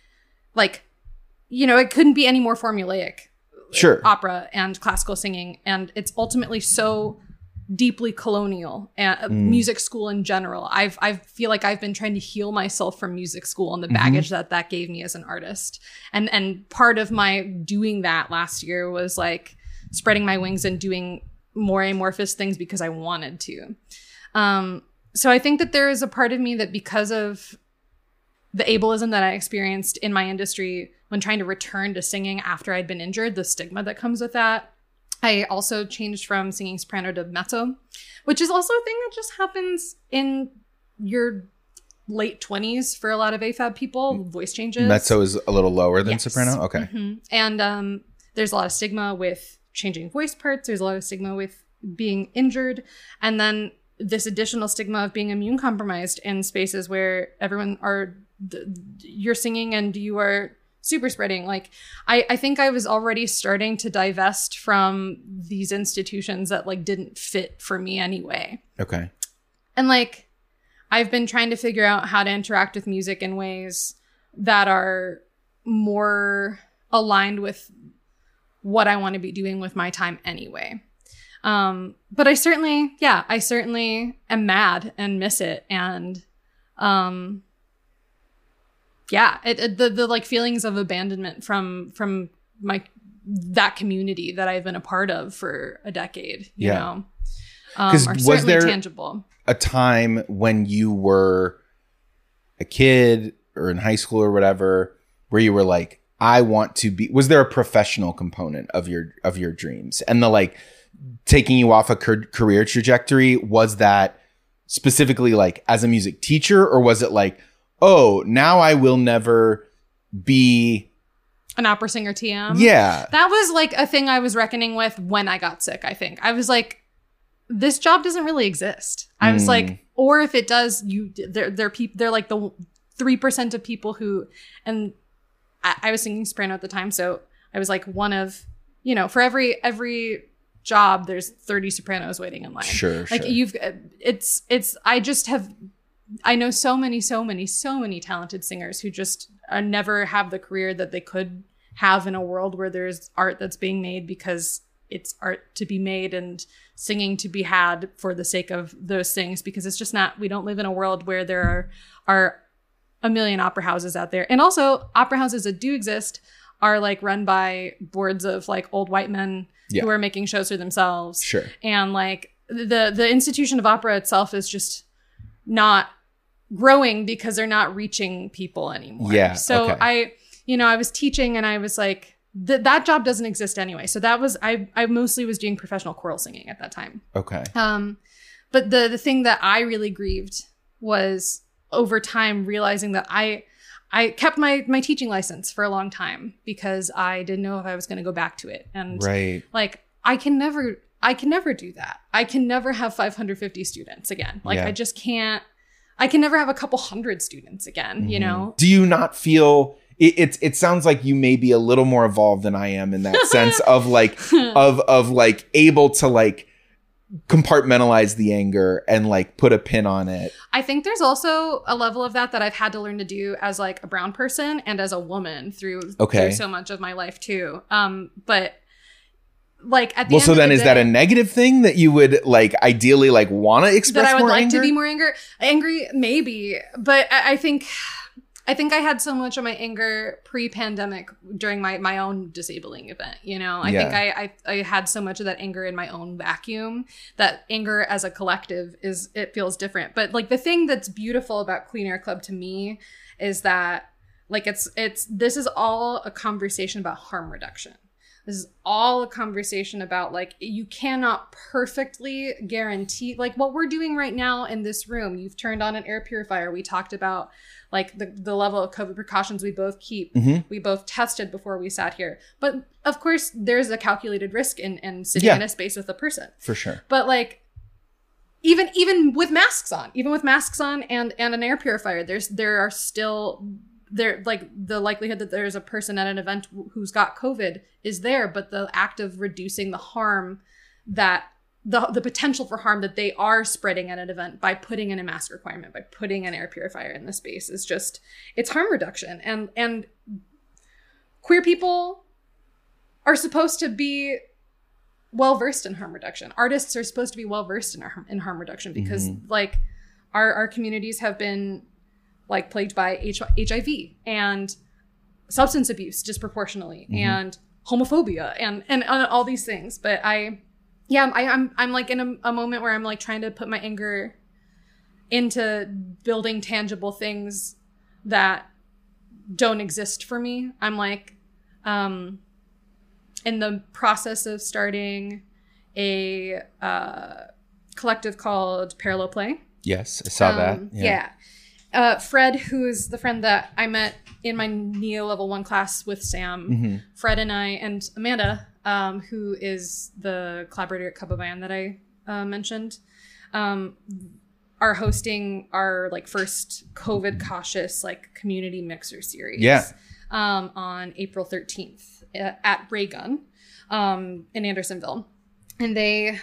Speaker 2: it couldn't be any more formulaic. Opera and classical singing. And it's ultimately so deeply colonial and music school in general. I feel like I've been trying to heal myself from music school and the baggage that gave me as an artist. And part of my doing that last year was like spreading my wings and doing more amorphous things because I wanted to. So I think that there is a part of me that, because of the ableism that I experienced in my industry when trying to return to singing after I'd been injured, the stigma that comes with that, I also changed from singing soprano to mezzo, which is also a thing that just happens in your late 20s for a lot of AFAB people, voice changes.
Speaker 1: Mezzo is a little lower than soprano? Okay.
Speaker 2: Mm-hmm. And there's a lot of stigma with changing voice parts. There's a lot of stigma with being injured. And then this additional stigma of being immune compromised in spaces where you're singing and you are super spreading. Like, I think I was already starting to divest from these institutions that like didn't fit for me anyway.
Speaker 1: Okay.
Speaker 2: And like, I've been trying to figure out how to interact with music in ways that are more aligned with what I want to be doing with my time anyway. But I certainly am mad and miss it. And the like feelings of abandonment from that community that I've been a part of for a decade, you know, are
Speaker 1: was there
Speaker 2: tangible.
Speaker 1: A time when you were a kid or in high school or whatever, where you were like, I want to be, was there a professional component of your dreams and the like taking you off a career trajectory? Was that specifically like as a music teacher, or was it like, oh, now I will never be
Speaker 2: an opera singer TM?
Speaker 1: Yeah.
Speaker 2: That was like a thing I was reckoning with when I got sick, I think. I was like, this job doesn't really exist. I was like, or if it does, they're like the 3% of people who, and I was singing soprano at the time, so I was like one of, for every job, there's 30 sopranos waiting in line.
Speaker 1: Sure.
Speaker 2: I know so many talented singers who just never have the career that they could have in a world where there's art that's being made because it's art to be made and singing to be had for the sake of those things, because it's just not, we don't live in a world where there are a million opera houses out there. And also opera houses that do exist are like run by boards of like old white men who are making shows for themselves.
Speaker 1: Sure.
Speaker 2: And like the institution of opera itself is just not growing because they're not reaching people anymore.
Speaker 1: Yeah.
Speaker 2: So
Speaker 1: okay.
Speaker 2: I was teaching and I was like, that job doesn't exist anyway. So that was, I mostly was doing professional choral singing at that time.
Speaker 1: Okay.
Speaker 2: But the thing that I really grieved was over time realizing that I kept my teaching license for a long time because I didn't know if I was going to go back to it. And like, I can never do that. I can never have 550 students again. Like I just can't, I can never have a couple hundred students again, you know?
Speaker 1: Do you not feel it sounds like you may be a little more evolved than I am in that sense of like, of like able to like compartmentalize the anger and like put a pin on it.
Speaker 2: I think there's also a level of that I've had to learn to do as like a brown person and as a woman through so much of my life too. But like at the end
Speaker 1: so
Speaker 2: of
Speaker 1: then
Speaker 2: the
Speaker 1: is
Speaker 2: day,
Speaker 1: that a negative thing that you would like ideally like want to express
Speaker 2: that I would
Speaker 1: more
Speaker 2: like
Speaker 1: anger?
Speaker 2: to be more angry maybe, but I think I think I had so much of my anger pre-pandemic during my own disabling event. You know, I think I had so much of that anger in my own vacuum that anger as a collective it feels different. But like the thing that's beautiful about Clean Air Club to me is that like this is all a conversation about harm reduction. This is all a conversation about like, you cannot perfectly guarantee like what we're doing right now in this room. You've turned on an air purifier. We talked about like the level of COVID precautions we both keep. Mm-hmm. We both tested before we sat here. But of course, there's a calculated risk in sitting in a space with a person.
Speaker 1: For sure.
Speaker 2: But like, even with masks on, and an air purifier, there are still... like the likelihood that there's a person at an event who's got COVID is there, but the act of reducing the harm that the potential for harm that they are spreading at an event by putting in a mask requirement, by putting an air purifier in the space is just, it's harm reduction. And queer people are supposed to be well-versed in harm reduction. Artists are supposed to be well-versed in harm reduction because like our communities have been like plagued by HIV and substance abuse disproportionately and homophobia and all these things. But I'm like in a moment where I'm like trying to put my anger into building tangible things that don't exist for me. I'm like in the process of starting a collective called Parallel Play.
Speaker 1: Yes, I saw that.
Speaker 2: Yeah. Fred, who is the friend that I met in my NEO Level 1 class with Sam, Fred and I, and Amanda, who is the collaborator at Cubba Band that I mentioned, are hosting our like first COVID cautious like community mixer series. On April 13th at Raygun in Andersonville. And they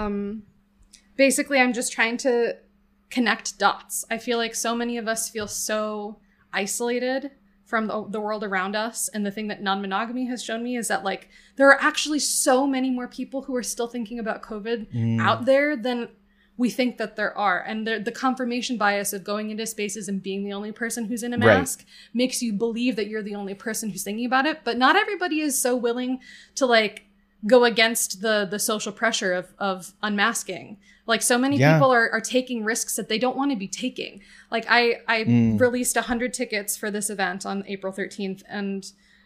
Speaker 2: basically, I'm just trying to connect dots. I feel like so many of us feel so isolated from the world around us. And the thing that non-monogamy has shown me is that like there are actually so many more people who are still thinking about COVID out there than we think that there are. And the confirmation bias of going into spaces and being the only person who's in a mask makes you believe that you're the only person who's thinking about it. But not everybody is so willing to like go against the social pressure of unmasking. Like so many people are taking risks that they don't want to be taking. Like I released 100 tickets for this event on April 13th and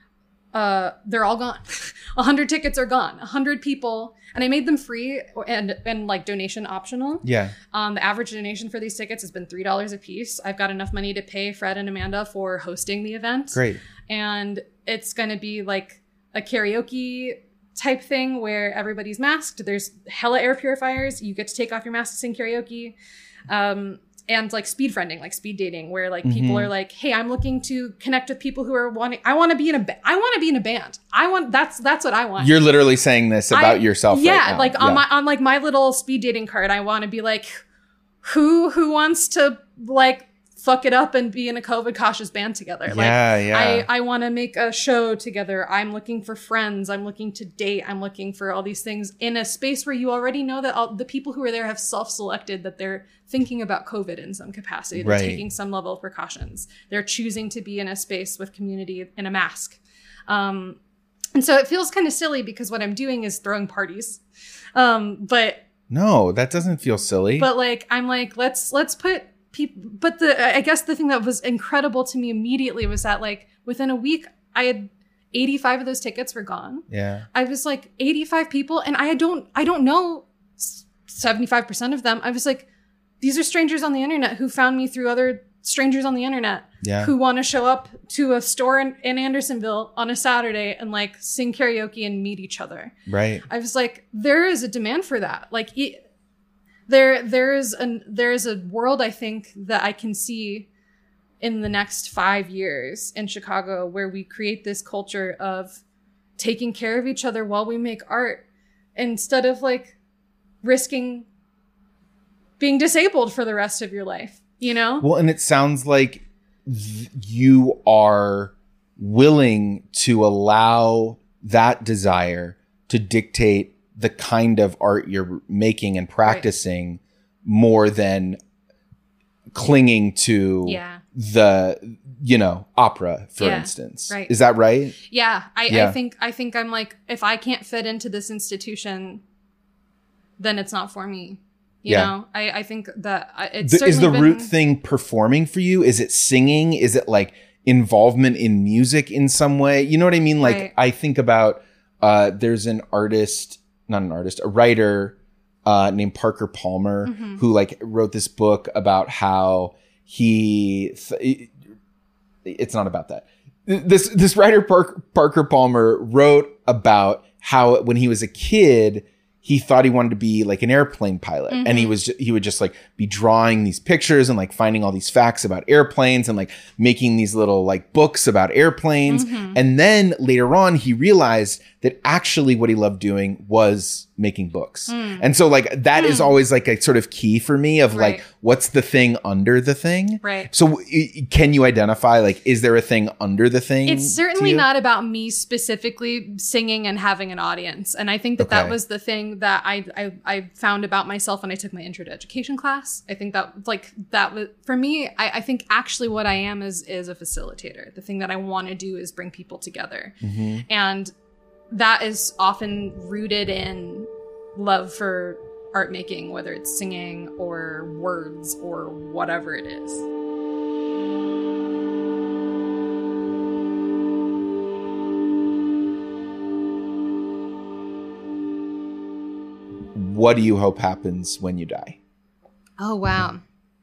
Speaker 2: they're all gone. 100 tickets are gone. 100 people, and I made them free and like donation optional. Yeah. The average donation for these tickets has been $3 a piece. I've got enough money to pay Fred and Amanda for hosting the event. Great. And it's going to be like a karaoke type thing where everybody's masked. There's hella air purifiers. You get to take off your mask to sing karaoke. And like speed friending, like speed dating, where like people are like, hey, I'm looking to connect with people who are I want to be in a band. That's what I want.
Speaker 1: You're literally saying this about yourself right now.
Speaker 2: Like on like my little speed dating card, I want to be like, who wants to like fuck it up and be in a COVID cautious band together. I want to make a show together. I'm looking for friends. I'm looking to date. I'm looking for all these things in a space where you already know that all the people who are there have self-selected that they're thinking about COVID in some capacity. They're taking some level of precautions. They're choosing to be in a space with community in a mask. And so it feels kind of silly because what I'm doing is throwing parties. But
Speaker 1: no, that doesn't feel silly.
Speaker 2: But like, I'm like, let's put people, but I guess the thing that was incredible to me immediately was that like within a week, I had 85 of those tickets were gone. Yeah. I was like 85 people and I don't know 75% of them. I was like, these are strangers on the internet who found me through other strangers on the internet who want to show up to a store in Andersonville on a Saturday and like sing karaoke and meet each other. Right. I was like, there is a demand for that. Like there is a world I think that I can see in the next 5 years in Chicago where we create this culture of taking care of each other while we make art instead of like risking being disabled for the rest of your life, you know?
Speaker 1: Well, and it sounds like you are willing to allow that desire to dictate the kind of art you're making and practicing more than clinging to the, opera, for instance. Right. Is that right?
Speaker 2: Yeah. I think I'm like, if I can't fit into this institution, then it's not for me. You know, I think that it's
Speaker 1: is the root thing performing for you? Is it singing? Is it like involvement in music in some way? You know what I mean? Like, right. I think about, there's a writer, named Parker Palmer, who like wrote this book about how it's not about that. This writer, Parker Palmer, wrote about how when he was a kid, he thought he wanted to be like an airplane pilot. And he would just like be drawing these pictures and like finding all these facts about airplanes and like making these little like books about airplanes. And then later on, he realized that actually what he loved doing was making books. And so like that is always like a sort of key for me of like, what's the thing under the thing?
Speaker 2: Right.
Speaker 1: So can you identify, like, is there a thing under the thing?
Speaker 2: It's certainly not about me specifically singing and having an audience. And I think that that was the thing that I found about myself when I took my intro to education class. I think that like that was for me, I think actually what I am is a facilitator. The thing that I want to do is bring people together. And that is often rooted in love for art making, whether it's singing or words or whatever it is.
Speaker 1: What do you hope happens when you die?
Speaker 2: Oh, wow.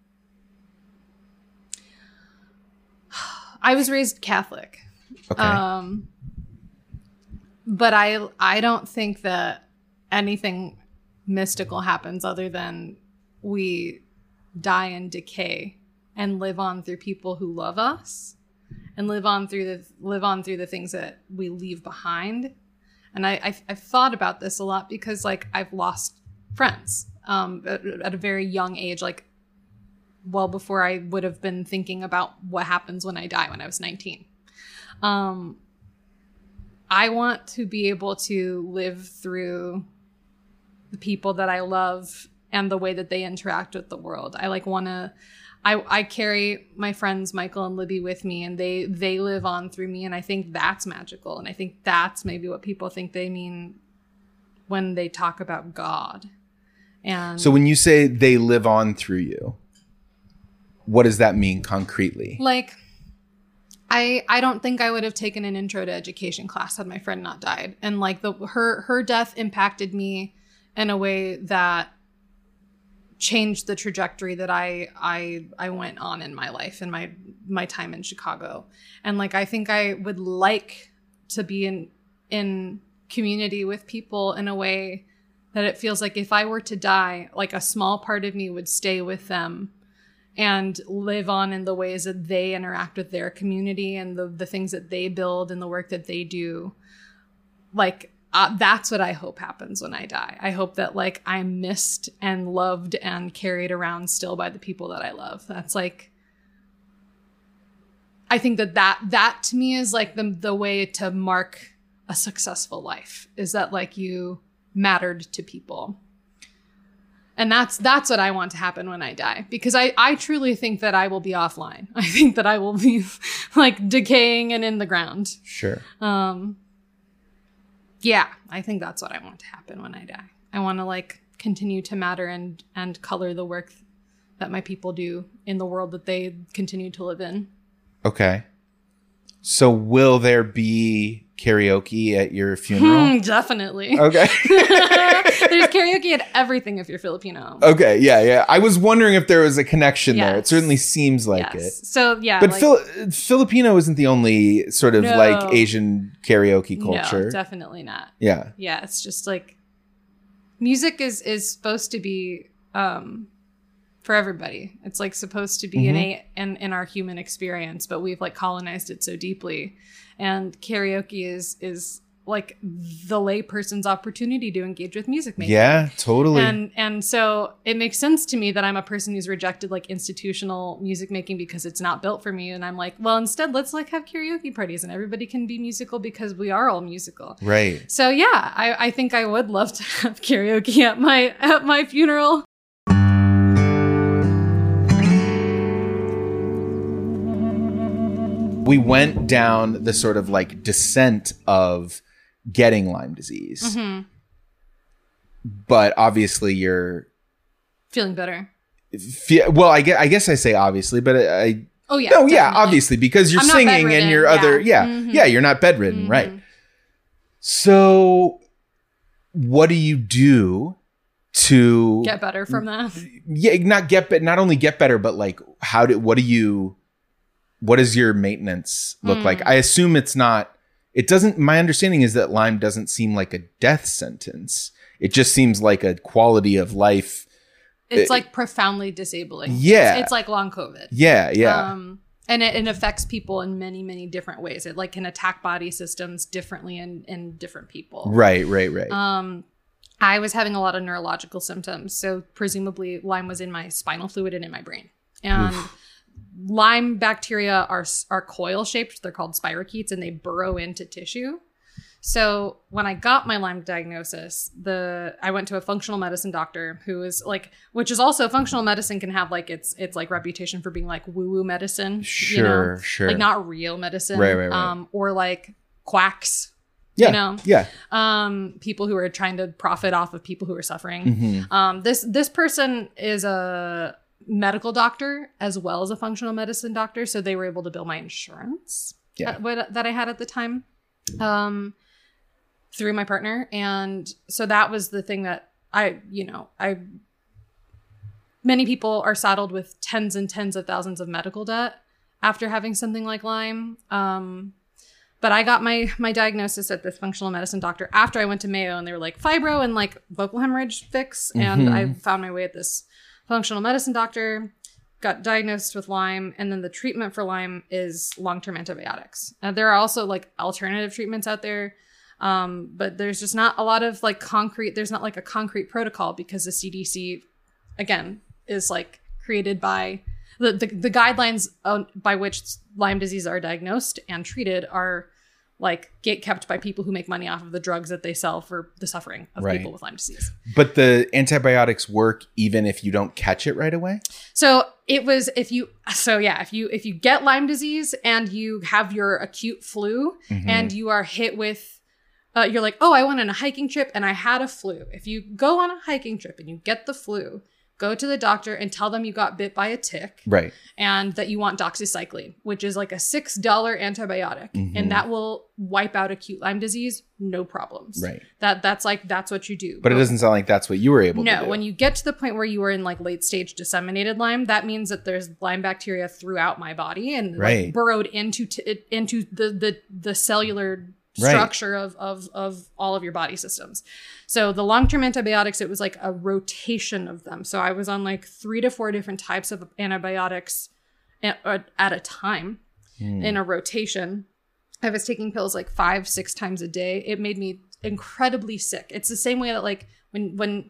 Speaker 2: I was raised Catholic.
Speaker 1: Okay.
Speaker 2: But I don't think that anything mystical happens other than we die and decay and live on through people who love us and live on through the things that we leave behind. And I've thought about this a lot because like I've lost friends at a very young age, like well before I would have been thinking about what happens when I die when I was 19. I want to be able to live through the people that I love and the way that they interact with the world. I carry my friends Michael and Libby with me, and they live on through me, and I think that's magical. And I think that's maybe what people think they mean when they talk about God. And
Speaker 1: so when you say they live on through you, what does that mean concretely?
Speaker 2: Like, I don't think I would have taken an intro to education class had my friend not died. And like her death impacted me in a way that changed the trajectory that I went on in my life and my time in Chicago. And like, I think I would like to be in community with people in a way that it feels like if I were to die, like a small part of me would stay with them and live on in the ways that they interact with their community and the things that they build and the work that they do. Like, that's what I hope happens when I die. I hope that like I'm missed and loved and carried around still by the people that I love. That's like, I think that to me is like the way to mark a successful life, is that like you mattered to people. And that's what I want to happen when I die, because I truly think that I will be offline. I think that I will be like decaying and in the ground.
Speaker 1: Sure.
Speaker 2: Yeah, I think that's what I want to happen when I die. I want to like continue to matter and color the work that my people do in the world that they continue to live in.
Speaker 1: Okay. So will there be karaoke at your funeral?
Speaker 2: Definitely.
Speaker 1: Okay.
Speaker 2: There's karaoke at everything if you're Filipino.
Speaker 1: Okay, yeah. I was wondering if there was a connection there. It certainly seems like it.
Speaker 2: So, yeah.
Speaker 1: But like, Filipino isn't the only sort of like Asian karaoke culture.
Speaker 2: No, definitely not.
Speaker 1: Yeah.
Speaker 2: Yeah, it's just like music is supposed to be for everybody. It's like supposed to be innate in our human experience, but we've like colonized it so deeply. And karaoke is like the lay person's opportunity to engage with music making.
Speaker 1: Yeah, totally.
Speaker 2: And so it makes sense to me that I'm a person who's rejected like institutional music making because it's not built for me. And I'm like, well, instead let's like have karaoke parties and everybody can be musical because we are all musical.
Speaker 1: Right.
Speaker 2: So yeah, I think I would love to have karaoke at my funeral.
Speaker 1: we went down the sort of like descent of getting Lyme disease. Mm-hmm. But obviously you're
Speaker 2: feeling better.
Speaker 1: Well, I guess I say obviously, but
Speaker 2: oh yeah.
Speaker 1: No, definitely. Yeah, obviously, because you're singing and you're you're not bedridden, mm-hmm. right? So what do you do to
Speaker 2: get better from that?
Speaker 1: Yeah, not only get better, but like what does your maintenance look like? I assume my understanding is that Lyme doesn't seem like a death sentence. It just seems like a quality of life.
Speaker 2: It's like profoundly disabling.
Speaker 1: Yeah.
Speaker 2: It's like long COVID.
Speaker 1: Yeah, yeah.
Speaker 2: And it affects people in many, many different ways. It like can attack body systems differently in different people.
Speaker 1: Right.
Speaker 2: I was having a lot of neurological symptoms. So presumably Lyme was in my spinal fluid and in my brain. And Lyme bacteria are coil shaped. They're called spirochetes and they burrow into tissue. So when I got my Lyme diagnosis, I went to a functional medicine doctor who is like, which is also functional medicine can have like its like reputation for being like woo-woo medicine.
Speaker 1: Sure.
Speaker 2: Like not real medicine.
Speaker 1: Right.
Speaker 2: Or like quacks.
Speaker 1: Yeah. Yeah.
Speaker 2: People who are trying to profit off of people who are suffering. Mm-hmm. This person is a medical doctor as well as a functional medicine doctor. So they were able to bill my insurance that I had at the time. Through my partner. And so that was the thing that many people are saddled with tens and tens of thousands of medical debt after having something like Lyme. But I got my diagnosis at this functional medicine doctor after I went to Mayo and they were like fibro and like vocal hemorrhage fix. And I found my way at this functional medicine doctor, got diagnosed with Lyme. And then the treatment for Lyme is long-term antibiotics. There are also like alternative treatments out there. But there's just not a lot of like there's not like a concrete protocol because the CDC, again, is like created by the guidelines by which Lyme disease are diagnosed and treated are like kept by people who make money off of the drugs that they sell for the suffering of people with Lyme disease.
Speaker 1: But the antibiotics work even if you don't catch it right away?
Speaker 2: So it was if you get Lyme disease and you have your acute flu and you are hit with you're like, oh, I went on a hiking trip and I had a flu. If you go on a hiking trip and you get the flu, go to the doctor and tell them you got bit by a tick.
Speaker 1: Right.
Speaker 2: And that you want doxycycline, which is like a $6 antibiotic. And that will wipe out acute Lyme disease, no problems.
Speaker 1: Right.
Speaker 2: That's what you do.
Speaker 1: But it doesn't sound like that's what you were able to do.
Speaker 2: No, when you get to the point where you are in like late stage disseminated Lyme, that means that there's Lyme bacteria throughout my body and like burrowed into the cellular structure of all of your body systems. So the long-term antibiotics, it was like a rotation of them. So I was on like 3 to 4 different types of antibiotics at a time in a rotation. I was taking pills like 5-6 times a day. It made me incredibly sick. It's the same way that like when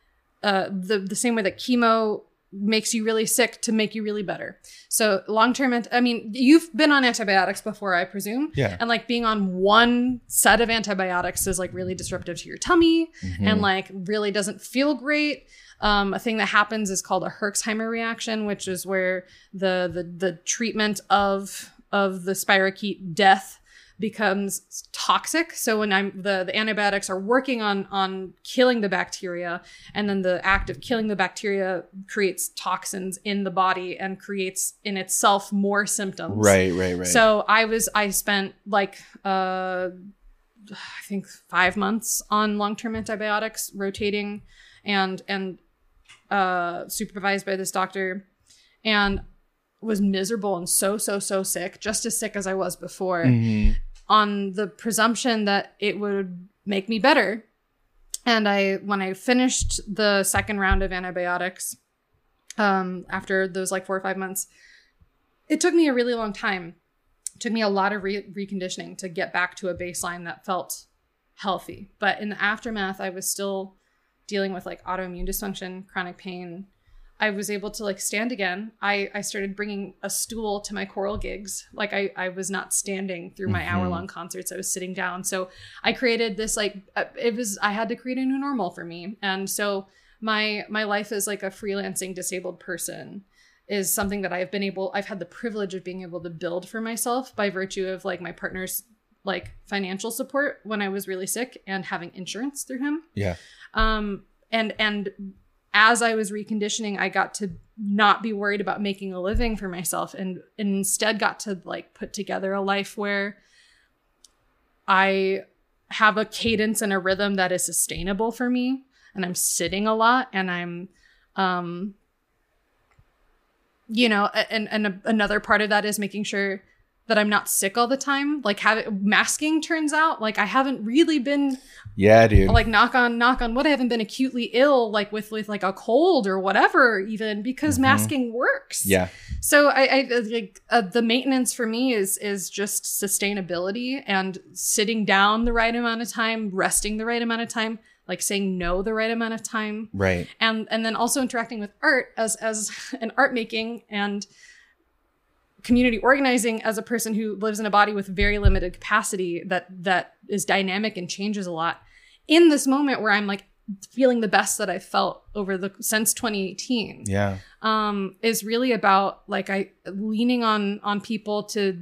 Speaker 2: the same way that chemo makes you really sick to make you really better. So long-term, you've been on antibiotics before, I presume.
Speaker 1: Yeah.
Speaker 2: And like being on one set of antibiotics is like really disruptive to your tummy and like really doesn't feel great. A thing that happens is called a Herxheimer reaction, which is where the treatment of the spirochete death becomes toxic. So when the antibiotics are working on killing the bacteria, and then the act of killing the bacteria creates toxins in the body and creates in itself more symptoms.
Speaker 1: Right.
Speaker 2: So I spent like I think 5 months on long-term antibiotics, rotating and supervised by this doctor, and was miserable and so sick, just as sick as I was before, on the presumption that it would make me better. And when I finished the second round of antibiotics, after those like 4 or 5 months, it took me a really long time. It took me a lot of reconditioning to get back to a baseline that felt healthy. But in the aftermath, I was still dealing with like autoimmune dysfunction, chronic pain. I was able to like stand again. I started bringing a stool to my choral gigs. Like I was not standing through my hour-long concerts. I was sitting down. So I created this like, I had to create a new normal for me. And so my life as like a freelancing disabled person is something that I've had the privilege of being able to build for myself by virtue of like my partner's like financial support when I was really sick and having insurance through him.
Speaker 1: Yeah.
Speaker 2: And as I was reconditioning, I got to not be worried about making a living for myself and instead got to like put together a life where I have a cadence and a rhythm that is sustainable for me. And I'm sitting a lot and I'm, you know, and another part of that is making sure that I'm not sick all the time. Like masking turns out like I haven't really been,
Speaker 1: dude.
Speaker 2: Like knock on wood, I haven't been acutely ill like with like a cold or whatever even because masking works.
Speaker 1: Yeah.
Speaker 2: So I like the maintenance for me is just sustainability and sitting down the right amount of time, resting the right amount of time, like saying no the right amount of time.
Speaker 1: Right.
Speaker 2: And then also interacting with art as an art making and community organizing as a person who lives in a body with very limited capacity that is dynamic and changes a lot. In this moment where I'm like feeling the best that I've felt since 2018.
Speaker 1: Yeah.
Speaker 2: Is really about like leaning on people to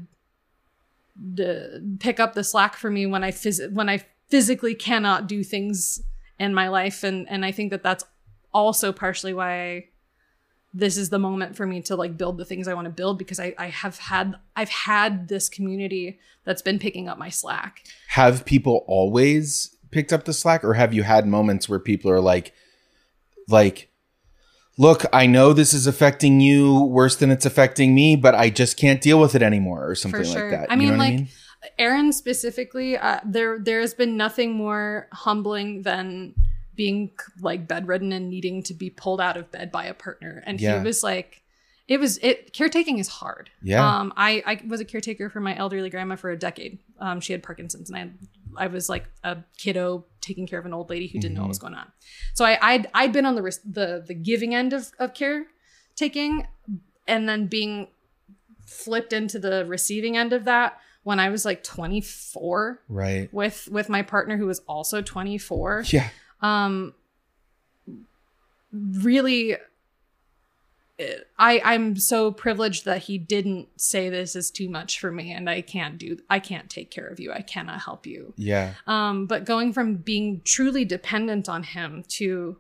Speaker 2: pick up the slack for me when I physically cannot do things in my life. And I think that that's also partially why this is the moment for me to like build the things I want to build because I've had this community that's been picking up my slack.
Speaker 1: Have people always picked up the slack, or have you had moments where people are like, look, I know this is affecting you worse than it's affecting me, but I just can't deal with it anymore, or something like that?
Speaker 2: I mean, Aaron specifically, there's been nothing more humbling than being like bedridden and needing to be pulled out of bed by a partner. And he was like, caretaking is hard.
Speaker 1: Yeah.
Speaker 2: I was a caretaker for my elderly grandma for a decade. She had Parkinson's and I was like a kiddo taking care of an old lady who didn't know what was going on. So I'd been on the giving end of caretaking and then being flipped into the receiving end of that when I was like 24.
Speaker 1: Right.
Speaker 2: With my partner who was also 24.
Speaker 1: Yeah.
Speaker 2: Really, I'm so privileged that he didn't say this is too much for me and I can't take care of you. I cannot help you.
Speaker 1: Yeah.
Speaker 2: But going from being truly dependent on him to,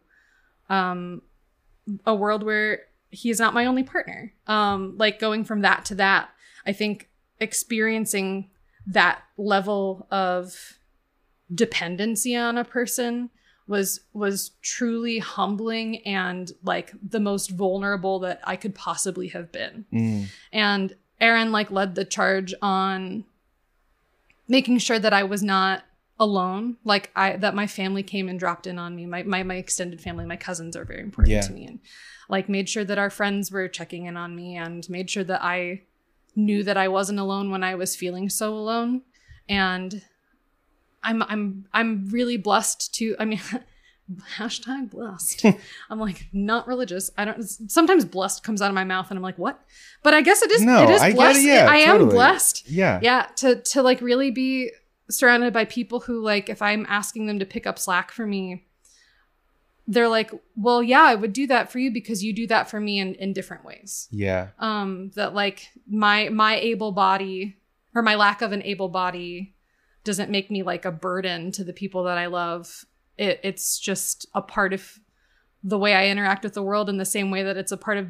Speaker 2: a world where he's not my only partner. Like going from that to that, I think experiencing that level of dependency on a person was truly humbling and like the most vulnerable that I could possibly have been. And Aaron like led the charge on making sure that I was not alone. Like that my family came and dropped in on me. My extended family, my cousins are very important to me, and like made sure that our friends were checking in on me and made sure that I knew that I wasn't alone when I was feeling so alone. And I'm really blessed to, I mean, hashtag blessed. I'm like not religious. Sometimes blessed comes out of my mouth and I'm like, what? But I guess it is blessed. I am blessed.
Speaker 1: Yeah.
Speaker 2: Yeah. To like really be surrounded by people who like, if I'm asking them to pick up slack for me, they're like, well, yeah, I would do that for you because you do that for me in different ways.
Speaker 1: Yeah.
Speaker 2: That like my able body or my lack of an able body doesn't make me like a burden to the people that I love. It's just a part of the way I interact with the world in the same way that it's a part of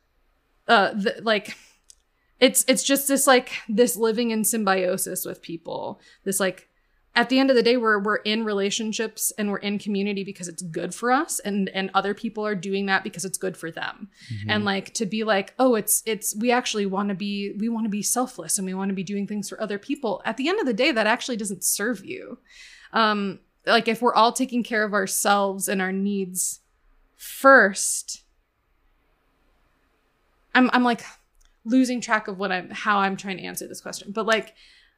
Speaker 2: it's just this like this living in symbiosis with people. This like at the end of the day we're in relationships and we're in community because it's good for us and other people are doing that because it's good for them. And like to be like, oh, it's we actually want to be selfless and we want to be doing things for other people. At the end of the day, that actually doesn't serve you. Like if we're all taking care of ourselves and our needs first, I'm like losing track of how I'm trying to answer this question. But like,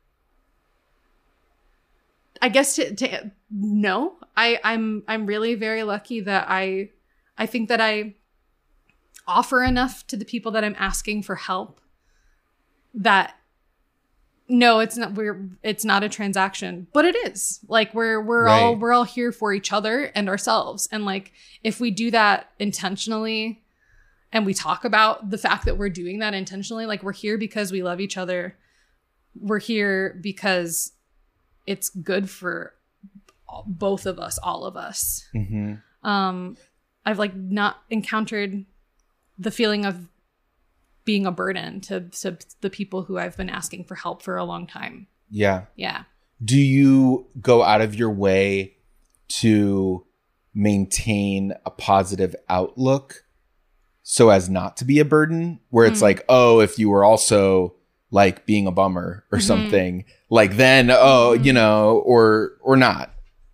Speaker 2: I guess no, I'm really very lucky that I think that I offer enough to the people that I'm asking for help that no, it's not a transaction, but it is like we're right. we're all here for each other and ourselves. And like, if we do that intentionally and we talk about the fact that we're doing that intentionally. Like, we're here because we love each other. We're here because it's good for both of us, all of us. I've like not encountered the feeling of being a burden to the people who I've been asking for help for a long time.
Speaker 1: Yeah.
Speaker 2: Yeah.
Speaker 1: Do you go out of your way to maintain a positive outlook so as not to be a burden, where it's like, oh, if you were also like being a bummer or something, like then, you know, or not?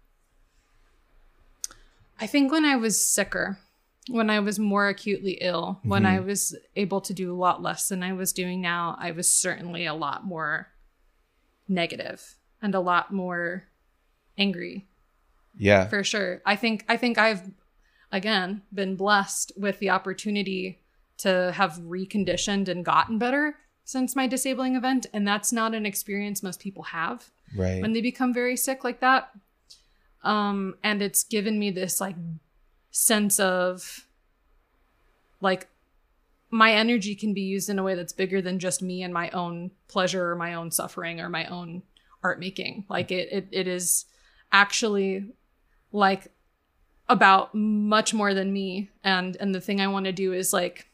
Speaker 2: I think when I was sicker, when I was more acutely ill, when I was able to do a lot less than I was doing now, I was certainly a lot more negative and a lot more angry.
Speaker 1: Yeah.
Speaker 2: For sure. I think I've, again, been blessed with the opportunity to have reconditioned and gotten better since my disabling event. And that's not an experience most people have when they become very sick like that. And it's given me this like sense of like my energy can be used in a way that's bigger than just me and my own pleasure or my own suffering or my own art making. Like it is actually like about much more than me. And the thing I want to do is like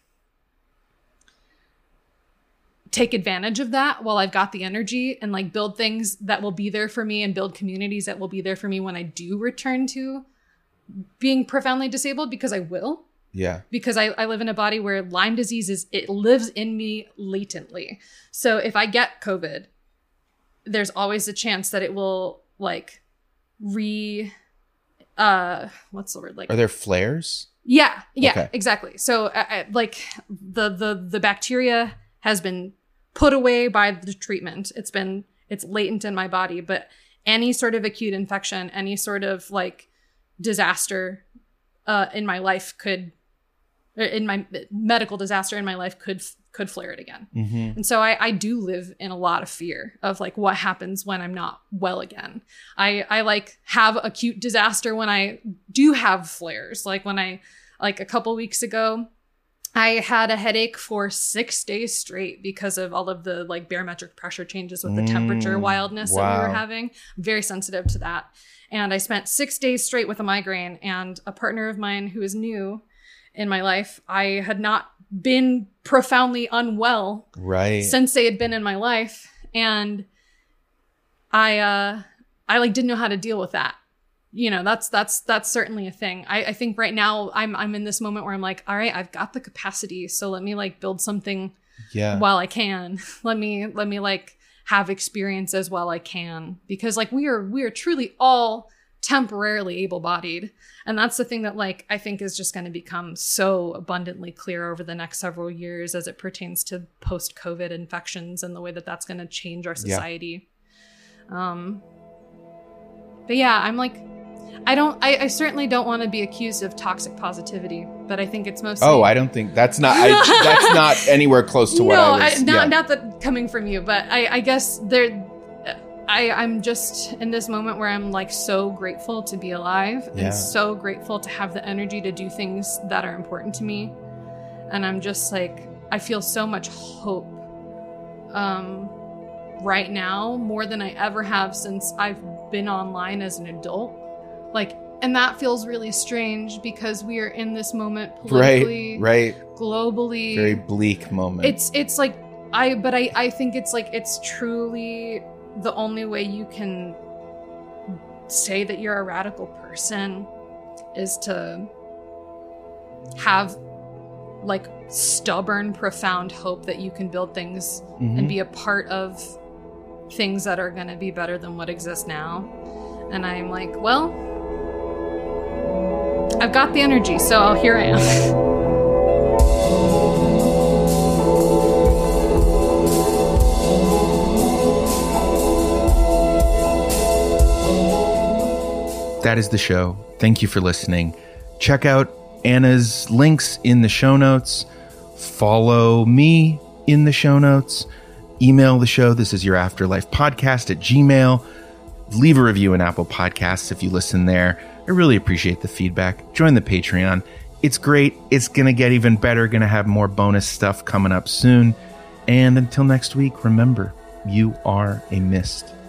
Speaker 2: take advantage of that while I've got the energy and like build things that will be there for me and build communities that will be there for me when I do return to being profoundly disabled, because I will.
Speaker 1: Yeah. Because
Speaker 2: I live in a body where Lyme disease it lives in me latently. So if I get COVID, there's always a chance that it will like what's the word? Like,
Speaker 1: are there flares?
Speaker 2: Yeah, okay. Exactly. So like the bacteria has been put away by the treatment. It's latent in my body, but any sort of acute infection, any sort of like disaster in my life in my medical disaster in my life could flare it again. And so I do live in a lot of fear of like what happens when I'm not well again. I like have acute disaster when I do have flares. Like when like a couple weeks ago, I had a headache for 6 days straight because of all of the like barometric pressure changes with the temperature wildness that we were having. I'm very sensitive to that. And I spent 6 days straight with a migraine, and a partner of mine who is new in my life, I had not been profoundly unwell since they had been in my life. And I like didn't know how to deal with that. You know, that's certainly a thing. I think right now I'm in this moment where I'm like, all right, I've got the capacity. So let me like build something while I can. Let me like have experiences while I can, because like we are truly all temporarily able-bodied. And that's the thing that like I think is just going to become so abundantly clear over the next several years as it pertains to post-COVID infections and the way that that's going to change our society. But yeah, I'm like, I certainly don't want to be accused of toxic positivity, but I think it's mostly.
Speaker 1: Oh, I don't think that's not anywhere close to what I was.
Speaker 2: Not that coming from you, but I guess I'm just in this moment where I'm like so grateful to be alive and so grateful to have the energy to do things that are important to me. And I'm just like, I feel so much hope right now, more than I ever have since I've been online as an adult. Like, and that feels really strange because we are in this moment politically, globally,
Speaker 1: very bleak moment.
Speaker 2: It's like, I think it's like, it's truly the only way you can say that you're a radical person is to have like stubborn, profound hope that you can build things and be a part of things that are going to be better than what exists now. And I'm like, well, I've got the energy, so here I am.
Speaker 1: That is the show. Thank you for listening. Check out Anna's links in the show notes. Follow me in the show notes. Email the show. This is your afterlife podcast at Gmail. Leave a review in Apple Podcasts if you listen there. I really appreciate the feedback. Join the Patreon. It's great. It's going to get even better. Going to have more bonus stuff coming up soon. And until next week, remember, you are a mist.